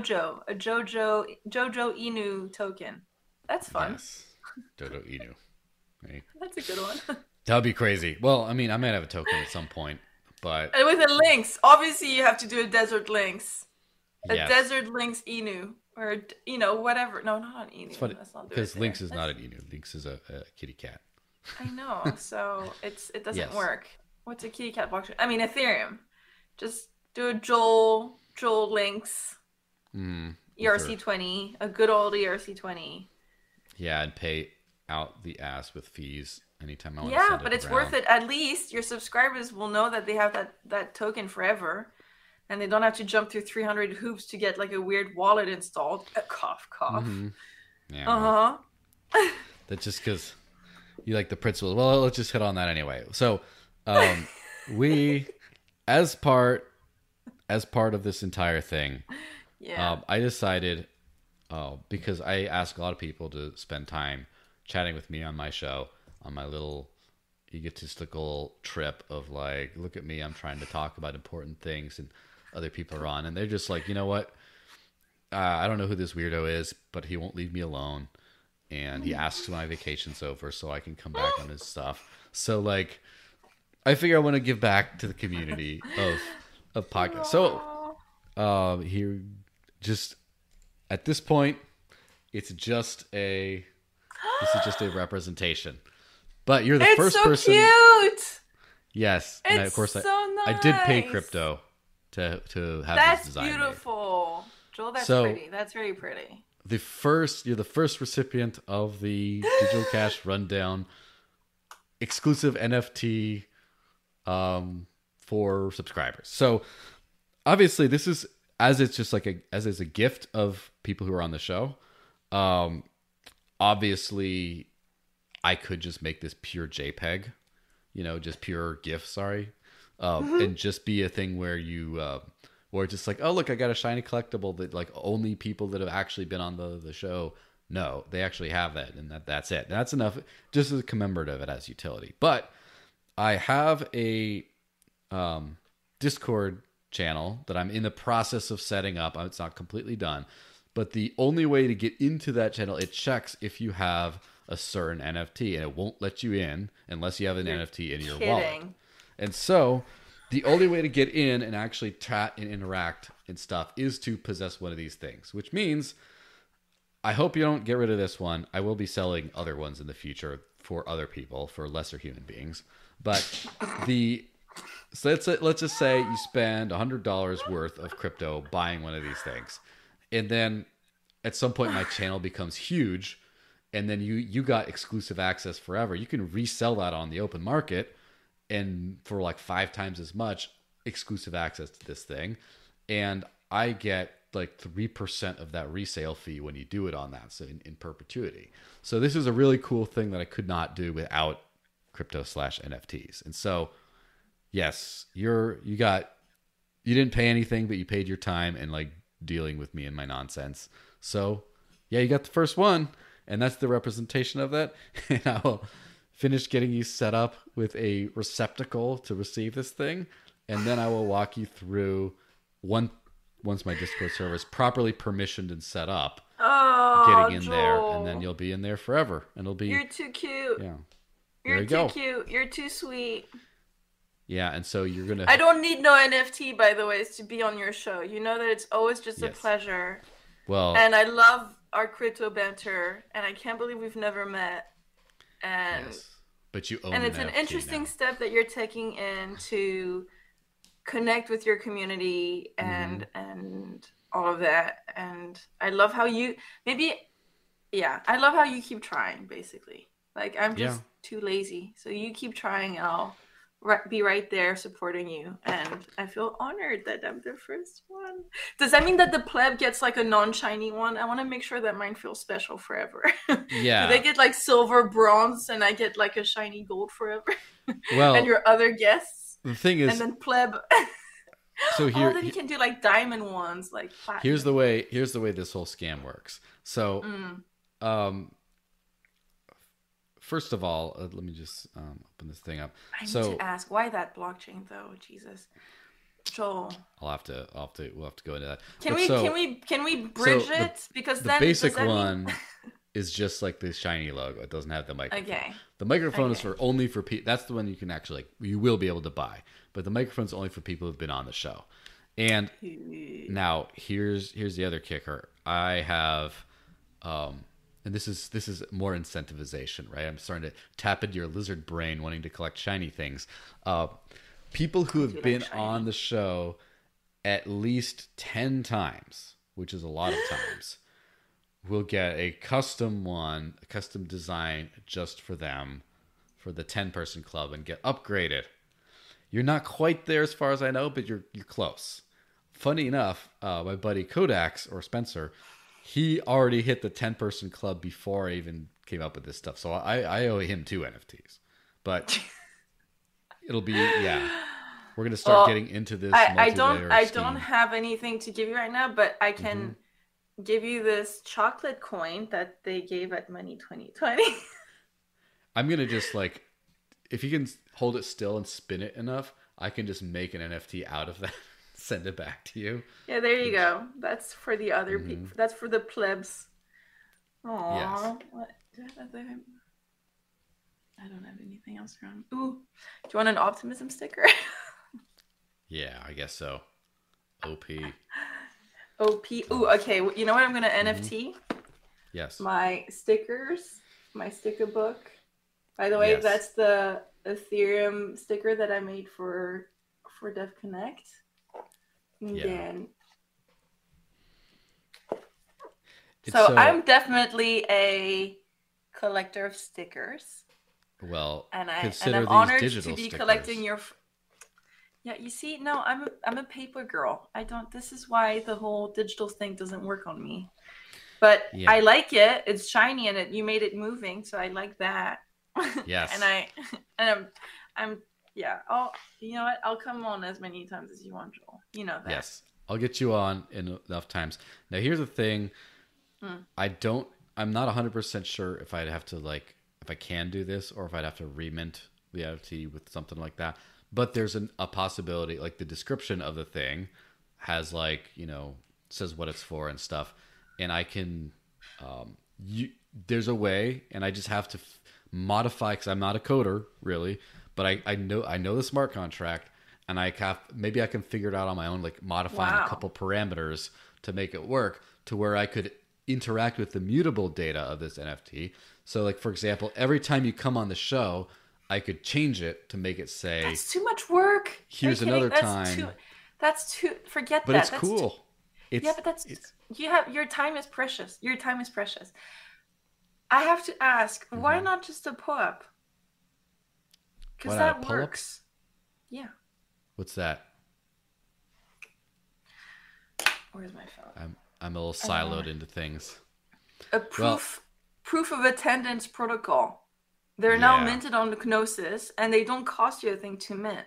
A Jojo Inu token. That's fun. yes, Dodo Inu, right? That's a good one. That would be crazy. Well, I mean, I might have a token at some point, but And with the links, obviously you have to do a desert links. A yes. desert links Inu. Or, whatever. No, not an Inu. It's funny Let's not do because it Lynx there. is not an Inu. Lynx is a kitty cat. I know. So it doesn't Yes. work. What's a kitty cat blockchain? I mean, Ethereum. Just do a Joel links ERC20, a good old ERC20. Yeah, and pay out the ass with fees anytime I want to Yeah, send but it it's around. worth it. At least your subscribers will know that they have that token forever, and they don't have to jump through 300 hoops to get like a weird wallet installed. Cough, cough. Yeah, that's just because you like the principles. Well, let's just hit on that anyway. So, we, as part of this entire thing, Yeah. I decided, because I ask a lot of people to spend time chatting with me on my show, on my little egotistical trip of like, look at me, I'm trying to talk about important things, and other people are on, and they're just like, you know what? I don't know who this weirdo is, but he won't leave me alone. And he asks when my vacation's over so I can come back on his stuff. So like, I figure I want to give back to the community of podcasts. So here, just at this point, this is just a representation. But you're the It's first so person. cute. Yes, and It's of course so I did pay nice. crypto to have That's this design made. beautiful. Joel, that's So- pretty. That's very pretty. You're the first recipient of the Digital Cash Rundown exclusive NFT for subscribers. So obviously this is it's just like a gift of people who are on the show. Obviously I could just make this pure JPEG, just pure GIF, sorry. And just be a thing where you or just like, oh look, I got a shiny collectible that like only people that have actually been on the show know. They actually have that, and that's it. That's enough just as commemorative. It has utility. But I have a Discord channel that I'm in the process of setting up. It's not completely done, but the only way to get into that channel, it checks if you have a certain NFT, and it won't let you in unless you have an NFT in your wallet. And so the only way to get in and actually chat and interact and stuff is to possess one of these things, which means I hope you don't get rid of this one. I will be selling other ones in the future for other people, for lesser human beings. But so let's just say you spend $100 worth of crypto buying one of these things. And then at some point my channel becomes huge, and then you got exclusive access forever. You can resell that on the open market, and for like 5 times as much exclusive access to this thing. And I get like 3% of that resale fee when you do it on that. So in perpetuity. So this is a really cool thing that I could not do without crypto/NFTs. And so, yes, you didn't pay anything, but you paid your time and like dealing with me and my nonsense. So yeah, you got the first one, and that's the representation of that. And I will finish getting you set up with a receptacle to receive this thing, and then I will walk you through once my Discord server is properly permissioned and set up, getting in there, and then you'll be in there forever, and it'll be. You're too cute. Yeah. You're too cute. You're too sweet. Yeah, and so you're gonna. I don't need no NFT, by the way, to be on your show. You know that it's always just a pleasure. Well. And I love our crypto banter, and I can't believe we've never met. And but you own and it's an an interesting step that you're taking in to connect with your community and all of that. And I love how you I love how you keep trying, basically. Like, I'm just too lazy, so you keep trying, and I'll be right there supporting you. And I feel honored that I'm the first one. Does that mean that the pleb gets like a non-shiny one? I want to make sure that mine feels special forever. Yeah. Do they get like silver, bronze, and I get like a shiny gold forever? Well, and your other guests. the thing is, and then pleb. So Oh, then you can do like diamond ones, like here's platinum. the way this whole scam works. So Mm. um first of all, let me just open this thing up. I need to So ask why that blockchain though. Jesus, Joel. we'll have to go into that. Can But we so can we can we so bridge it? Because the then does basic that mean? one is just like the shiny logo. It doesn't have the microphone. Okay. The microphone is Okay. for only for people. That's the one you can actually you will be able to buy. But the microphone's only for people who've been on the show. And now here's the other kicker. I have, and this is more incentivization, right? I'm starting to tap into your lizard brain, wanting to collect shiny things. People who have like been shiny. on the show at least 10 times, which is a lot of times, will get a custom one, a custom design just for them, for the 10-person club, and get upgraded. You're not quite there as far as I know, but you're close. Funny enough, my buddy Kodak's or Spencer, he already hit the 10-person club before I even came up with this stuff. So I owe him 2 NFTs. But it'll be we're gonna start getting into this. I multi-layer don't scheme. have anything to give you right now, but I can give you this chocolate coin that they gave at Money 2020. I'm gonna just like, if you can hold it still and spin it enough, I can just make an NFT out of that, send it back to you. Yeah, there you go. That's for the other people. That's for the plebs. Aww. Yes. What? I don't have anything else around. Ooh. Do you want an optimism sticker? Yeah, I guess so. OP. OP. Ooh, okay. You know what I'm going to NFT? Yes. My stickers. My sticker book. By the way, Yes. that's the Ethereum sticker that I made for Dev Connect. And Yeah. then... It's So I'm definitely a collector of stickers. Well, And consider I'm these honored to digital be stickers. collecting your. Yeah, you see, no, I'm a paper girl. I don't. This is why the whole digital thing doesn't work on me. But Yeah. I like it. It's shiny and you made it moving, so I like that. Yes. and I'm yeah. You know what? I'll come on as many times as you want, Joel. You know that. Yes. I'll get you on enough times. Now, here's the thing. I'm not 100% sure if I'd have to if I can do this or if I'd have to remint the NFT with something like that. But there's a possibility, like the description of the thing has says what it's for and stuff. And I can, there's a way, and I just have to modify, because I'm not a coder really, but I know the smart contract, and maybe I can figure it out on my own, like modifying a couple parameters to make it work to where I could interact with the mutable data of this NFT. So, like, for example, every time you come on the show, I could change it to make it say, that's too much work. Here's another time. That's too. Forget but that. it's That's cool. Yeah, but your time is precious. Your time is precious. I have to ask, why not just a pull-up? Because that works. Yeah. What's that? Where's my phone? I'm a little siloed into things. A proof of attendance protocol. They're now minted on the Gnosis, and they don't cost you a thing to mint.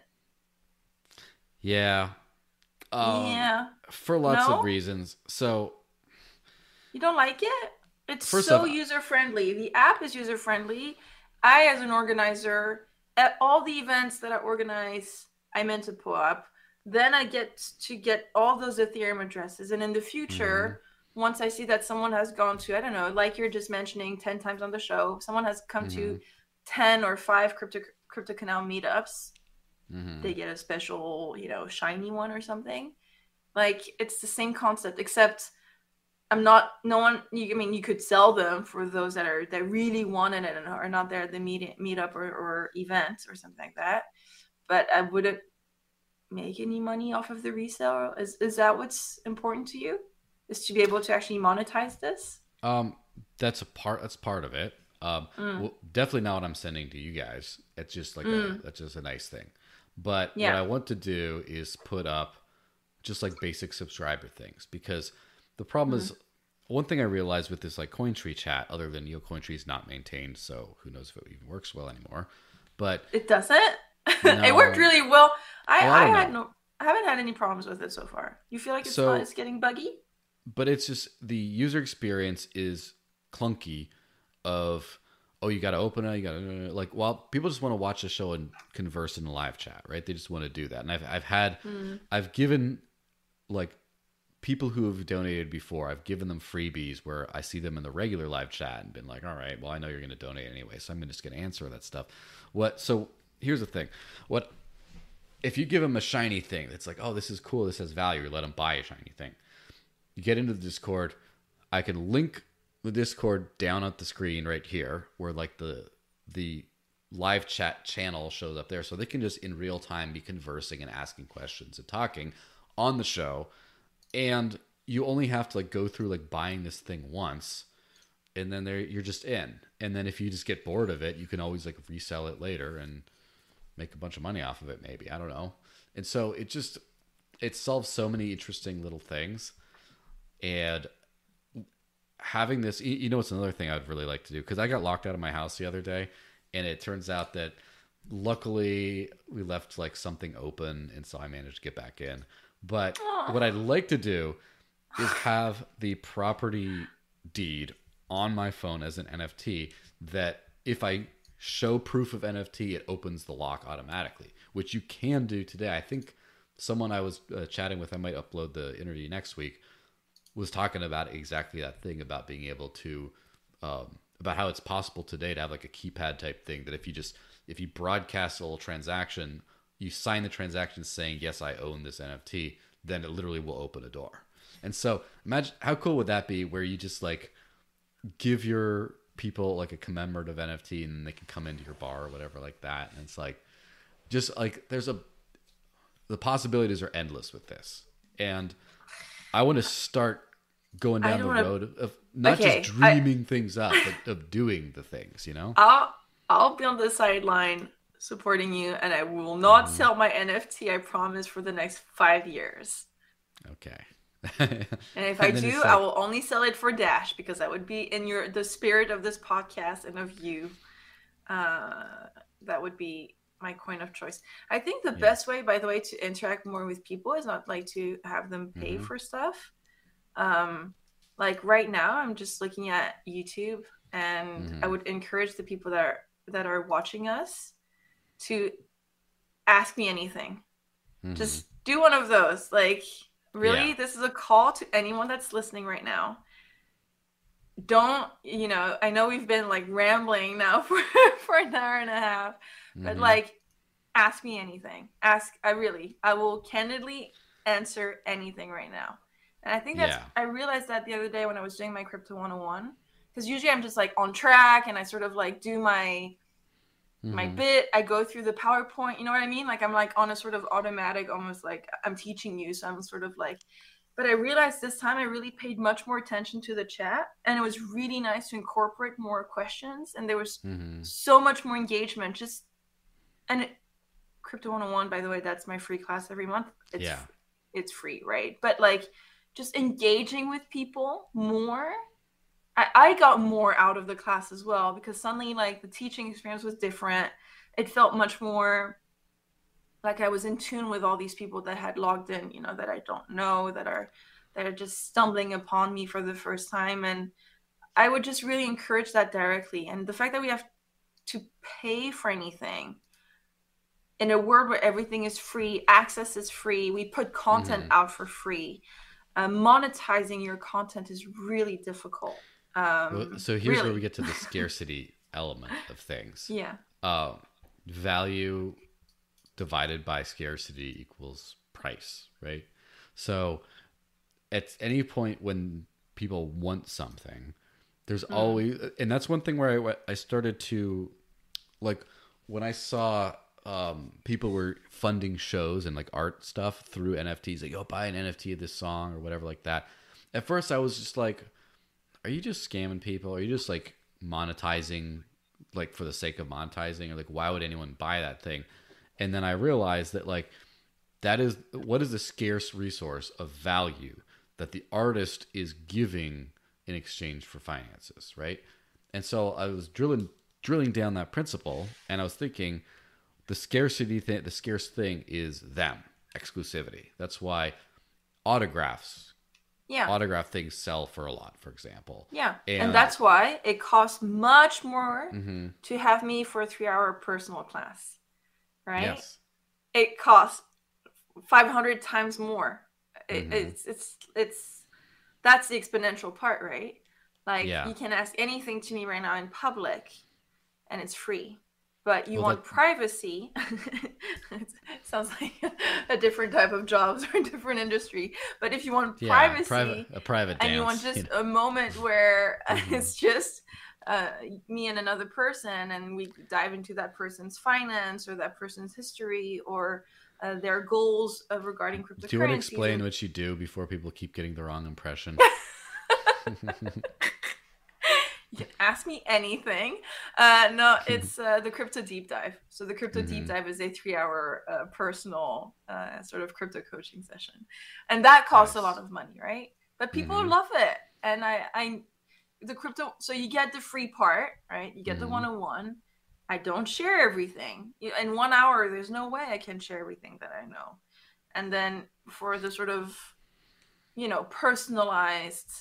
Yeah. Yeah. For lots of reasons. So. You don't like it? It's so user-friendly. The app is user-friendly. I, as an organizer, at all the events that I organize, I mint a pull-up. Then I get to get all those Ethereum addresses. And in the future, once I see that someone has gone to, I don't know, like you're just mentioning 10 times on the show, someone has come to 10 or 5 Crypto Canal meetups, they get a special, shiny one or something. Like, it's the same concept, except you could sell them for those that really wanted it and are not there at the meetup or event or something like that. But I wouldn't make any money off of the resale. Is that what's important to you? Is to be able to actually monetize this? That's part of it. Well, definitely not what I'm sending to you guys. It's just like that's just a nice thing. But what I want to do is put up just like basic subscriber things, because the problem is, one thing I realized with this like CoinTree chat, other than CoinTree is not maintained, so who knows if it even works well anymore. But it doesn't. No. It worked really well. I I haven't had any problems with it so far. You feel like it's getting buggy? But it's just the user experience is clunky of, oh, you got to open it, you got to, like, well, people just want to watch the show and converse in a live chat, right? They just want to do that. And I've given, like, people who have donated before, I've given them freebies where I see them in the regular live chat and been like, all right, well, I know you're going to donate anyway, so I'm just going to answer that stuff. So here's the thing. If you give them a shiny thing that's like, oh, this is cool, this has value, let them buy a shiny thing. You get into the Discord, I can link the Discord down at the screen right here where like the live chat channel shows up there, so they can just in real time be conversing and asking questions and talking on the show. And you only have to like go through like buying this thing once, and then you're just in. And then if you just get bored of it, you can always like resell it later and make a bunch of money off of it, maybe. I don't know. And so it solves so many interesting little things. And having this, you know, it's another thing I'd really like to do, because I got locked out of my house the other day, and it turns out that luckily we left like something open, and so I managed to get back in. But what I'd like to do is have the property deed on my phone as an NFT that if I show proof of NFT, it opens the lock automatically, which you can do today. I think someone I was chatting with, I might upload the interview next week, was talking about exactly that thing about being able to, about how it's possible today to have like a keypad type thing that if you broadcast a little transaction, you sign the transaction saying, yes, I own this NFT, then it literally will open a door. And so imagine how cool would that be, where you just like give your people like a commemorative NFT and they can come into your bar or whatever like that. And it's like, just like the possibilities are endless with this. And I want to start going down the road of not just dreaming things up, but of doing the things, you know? I'll be on the sideline supporting you, and I will not sell my NFT, I promise, for the next 5 years. Okay. And if I do, I will only sell it for Dash, because that would be in the spirit of this podcast and of you. That would be my coin of choice. I think the best way, by the way, to interact more with people is not like to have them pay for stuff. Like right now, I'm just looking at YouTube, and I would encourage the people that are watching us to ask me anything. Just do one of those. Like, really, this is a call to anyone that's listening right now. Don't, I know we've been like rambling now for an hour and a half, but like, ask me anything. I will candidly answer anything right now. And I think I realized that the other day when I was doing my Crypto 101, because usually I'm just like on track and I sort of like do my bit, I go through the PowerPoint, you know what I mean? Like I'm like on a sort of automatic, almost like I'm teaching you. So I'm sort of like, but I realized this time I really paid much more attention to the chat, and it was really nice to incorporate more questions. And there was so much more engagement. Crypto 101, by the way, that's my free class every month. It's free, right? But like just engaging with people more. I got more out of the class as well, because suddenly like the teaching experience was different. It felt much more like I was in tune with all these people that had logged in, that I don't know, that are just stumbling upon me for the first time. And I would just really encourage that directly. And the fact that we have to pay for anything in a world where everything is free, access is free, we put content out for free. Monetizing your content is really difficult. So here's where we get to the scarcity element of things. Yeah. Value divided by scarcity equals price, right? So at any point when people want something, there's always, and that's one thing where I started to, like, when I saw people were funding shows and like art stuff through NFTs, like, oh, buy an NFT of this song or whatever like that. At first I was just like, are you just scamming people? Are you just like monetizing like for the sake of monetizing? Or like, why would anyone buy that thing? And then I realized that like, what is the scarce resource of value that the artist is giving in exchange for finances, right? And so I was drilling down that principle, and I was thinking the scarce thing is them. exclusivity. That's why autograph things sell for a lot, for example. Yeah. And that's why it costs much more mm-hmm. to have me for a 3-hour personal class, right? Yes. It costs 500 times more. Mm-hmm. It's that's the exponential part, right? Like Yeah. you can ask anything to me right now in public and it's free. But you want privacy. It sounds like a different type of jobs or a different industry. But if you want privacy, a private dance, and you want just a moment where it's just me and another person, and we dive into that person's finance or that person's history or their goals regarding cryptocurrency. Do you want to explain what you do before people keep getting the wrong impression? You can ask me anything. No, it's the Crypto Deep Dive. So the Crypto Deep Dive is a 3-hour personal sort of crypto coaching session. And that costs a lot of money, right? But people love it. And so you get the free part, right? You get the 101. I don't share everything. In 1 hour, there's no way I can share everything that I know. And then for the sort of, personalized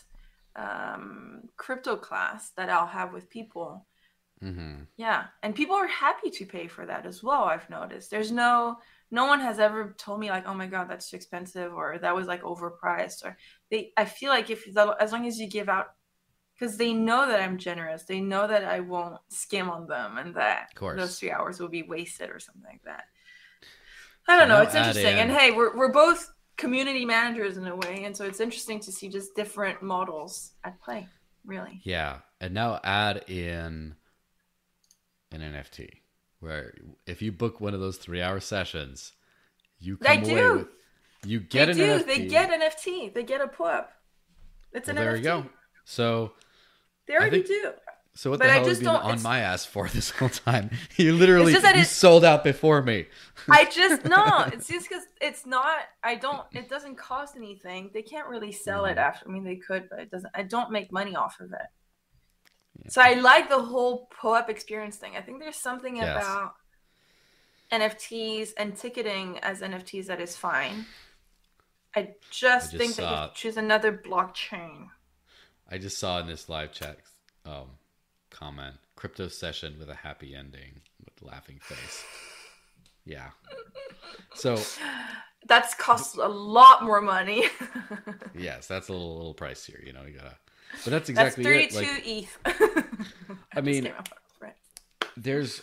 crypto class that I'll have with people. Yeah. And people are happy to pay for that as well. I've noticed there's no one has ever told me like, oh my God, that's too expensive, or that was like overpriced, or I feel like as long as you give out, because they know that I'm generous, they know that I won't skim on them and that those 3 hours will be wasted or something like that. I don't know. It's interesting. And hey, we're both community managers in a way, and so it's interesting to see just different models at play, really. Yeah. And now add in an NFT where if you book one of those 3-hour sessions, you come away with you get an NFT. They get NFT. They get a PUP. It's an NFT. There you go. So they already do. So what the hell have you been on my ass for this whole time? You literally sold out before me. It's just because it's not. It doesn't cost anything. They can't really sell it after. I mean, they could, but it doesn't. I don't make money off of it. Yeah. So I like the whole POAP experience thing. I think there's something about NFTs and ticketing as NFTs that is fine. I just think that you choose another blockchain. I just saw in this live chat comment, crypto session with a happy ending with laughing face. Yeah. So that's cost a lot more money. Yes, that's a little pricier, you gotta. But that's exactly that's 32 ETH. I mean, there's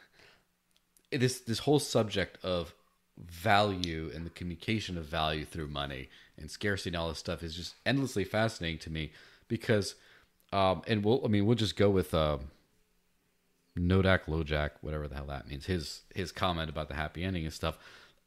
this whole subject of value and the communication of value through money and scarcity and all this stuff is just endlessly fascinating to me because, and we'll just go with Nodak Lojak, whatever the hell that means. His comment about the happy ending and stuff.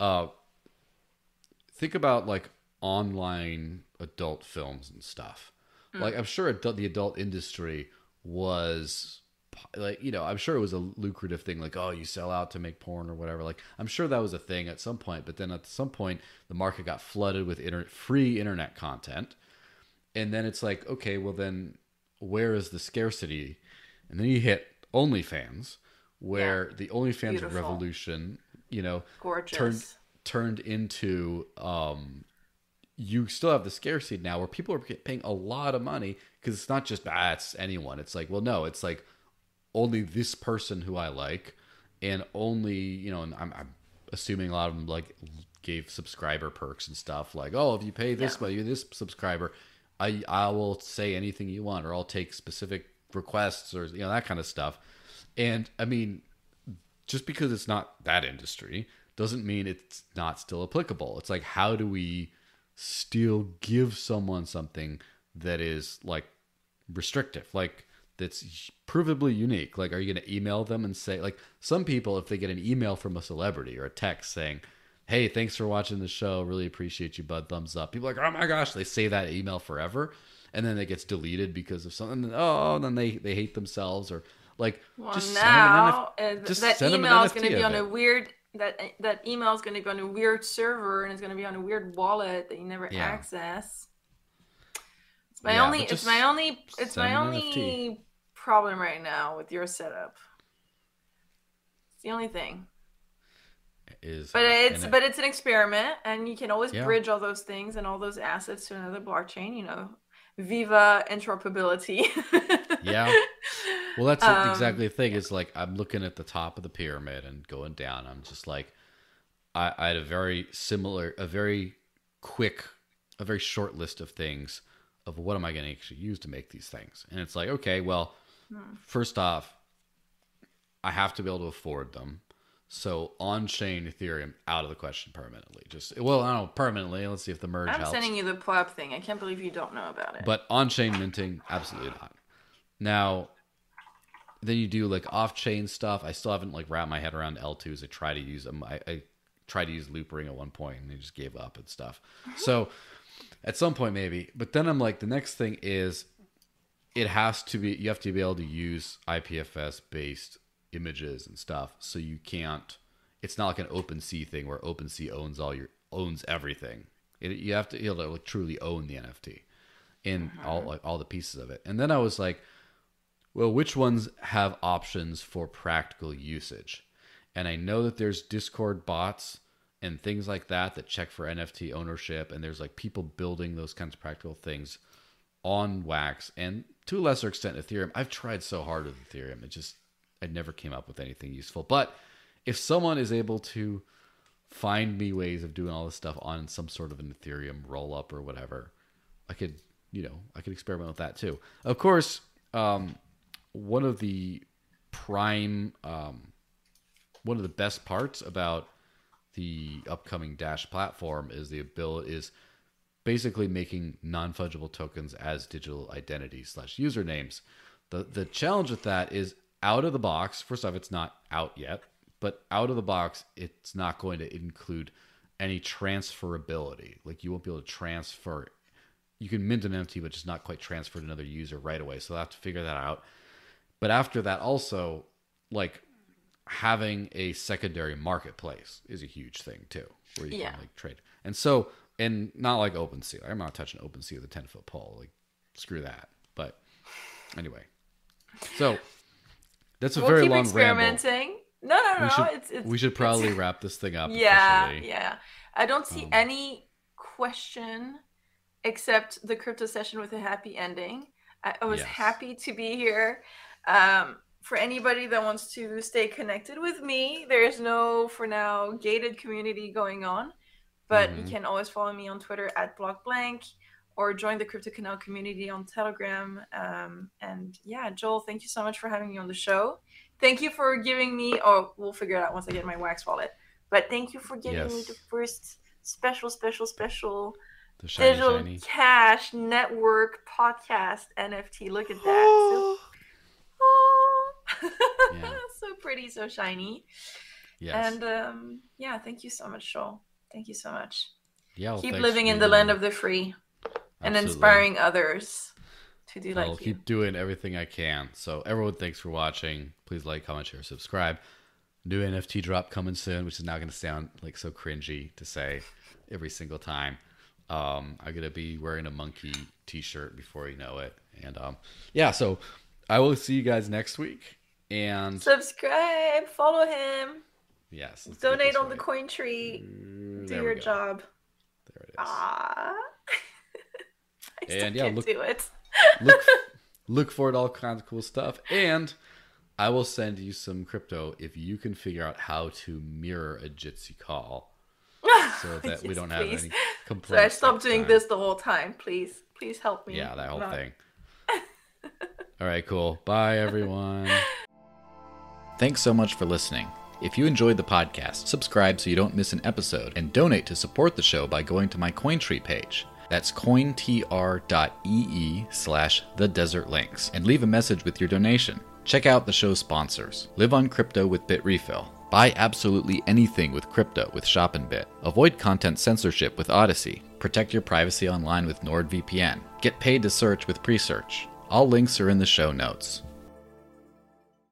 Think about like online adult films and stuff. Like I'm sure the adult industry was like, I'm sure it was a lucrative thing. Like, oh, you sell out to make porn or whatever. Like, I'm sure that was a thing at some point. But then at some point, the market got flooded with free internet content. And then it's like, okay, well then where is the scarcity? And then you hit OnlyFans, where the OnlyFans revolution, gorgeous, turned into, you still have the scarcity now where people are paying a lot of money because it's not just, it's anyone. It's like, well, no, it's like only this person who I like, and only, and I'm assuming a lot of them like gave subscriber perks and stuff like, oh, if you pay this money, you're this subscriber, I will say anything you want, or I'll take specific requests, or that kind of stuff. And I mean, just because it's not that industry doesn't mean it's not still applicable. It's like, how do we still give someone something that is like restrictive, like that's provably unique? Like, are you going to email them and say, like, some people, if they get an email from a celebrity or a text saying, hey, thanks for watching the show, really appreciate you, bud, thumbs up, people are like, oh my gosh, they say that email forever, and then it gets deleted because of something. Then they hate themselves, or like, just now that email is going to be on a weird that email is going to be on a weird server, and it's going to be on a weird wallet that you never access. It's my only problem right now with your setup. It's the only thing. But it's an experiment, and you can always Yeah. bridge all those things and all those assets to another blockchain. You know, Viva interoperability. Yeah. Well, that's exactly the thing. Is like I'm looking at the top of the pyramid and going down. I'm just like, I had a very short list of things of what am I going to actually use to make these things. And it's like, okay, well, first off, I have to be able to afford them. So on-chain Ethereum out of the question permanently. I don't know, permanently. Let's see if the merge I'm helps. sending you the PLAB thing. I can't believe you don't know about it. But on-chain minting, absolutely not. Now, then you do like off-chain stuff. I still haven't like wrapped my head around L2s. I try to use them. I tried to use Loopring at one point and I just gave up and stuff. So at some point maybe. But then I'm like, the next thing is you have to be able to use IPFS-based images and stuff. So you can't, it's not like an OpenSea thing where OpenSea owns everything. You have to be able to like truly own the NFT in all the pieces of it. And then I was like, well, which ones have options for practical usage? And I know that there's Discord bots and things like that check for NFT ownership. And there's like people building those kinds of practical things on Wax and to a lesser extent Ethereum. I've tried so hard with Ethereum. I never came up with anything useful. But if someone is able to find me ways of doing all this stuff on some sort of an Ethereum roll up or whatever, I could experiment with that too. Of course, one of the best parts about the upcoming Dash platform is basically making non-fungible tokens as digital identities / usernames. The challenge with that is out of the box. First off, it's not out yet, but out of the box, it's not going to include any transferability. Like you won't be able to transfer. You can mint an NFT, but just not quite transfer to another user right away. So they'll have to figure that out. But after that, also, like having a secondary marketplace is a huge thing too, where you can like trade. And not like OpenSea. I'm not touching OpenSea with a 10-foot pole. Like, screw that. But anyway, so that's a very long experimenting. ramble. No. We should probably wrap this thing up. Yeah, officially. yeah. I don't see any question except the crypto session with a happy ending. I was happy to be here. For anybody that wants to stay connected with me, there is no, for now, gated community going on. But you can always follow me on Twitter at blockblank or join the Crypto Canal community on Telegram. And yeah, Joel, thank you so much for having me on the show. Thank you for giving me, we'll figure it out once I get my Wax wallet. But thank you for giving me the first special Digital shiny. Cash Network podcast NFT. Look at that. So pretty, so shiny. Yes. And yeah, thank you so much, Joel. Thank you so much. Yeah. Keep living in the land of the free and inspiring others to do like you. I'll keep doing everything I can. So everyone, thanks for watching. Please like, comment, share, subscribe. New NFT drop coming soon, which is now going to sound like so cringy to say every single time. I'm going to be wearing a monkey t-shirt before you know it. And so I will see you guys next week. And subscribe, follow him. Yes. Donate on the coin tree. Do your job. There it is. I and can't do it. look forward to all kinds of cool stuff. And I will send you some crypto if you can figure out how to mirror a Jitsi call. So that we don't have any complaints. So I stopped doing this the whole time. Please help me. Yeah, that whole thing. All right, cool. Bye, everyone. Thanks so much for listening. If you enjoyed the podcast, subscribe so you don't miss an episode, and donate to support the show by going to my Cointree page. That's cointr.ee/thedesertlinks, and leave a message with your donation. Check out the show's sponsors. Live on crypto with BitRefill. Buy absolutely anything with crypto with Shop'nBit. Avoid content censorship with Odyssey. Protect your privacy online with NordVPN. Get paid to search with Presearch. All links are in the show notes.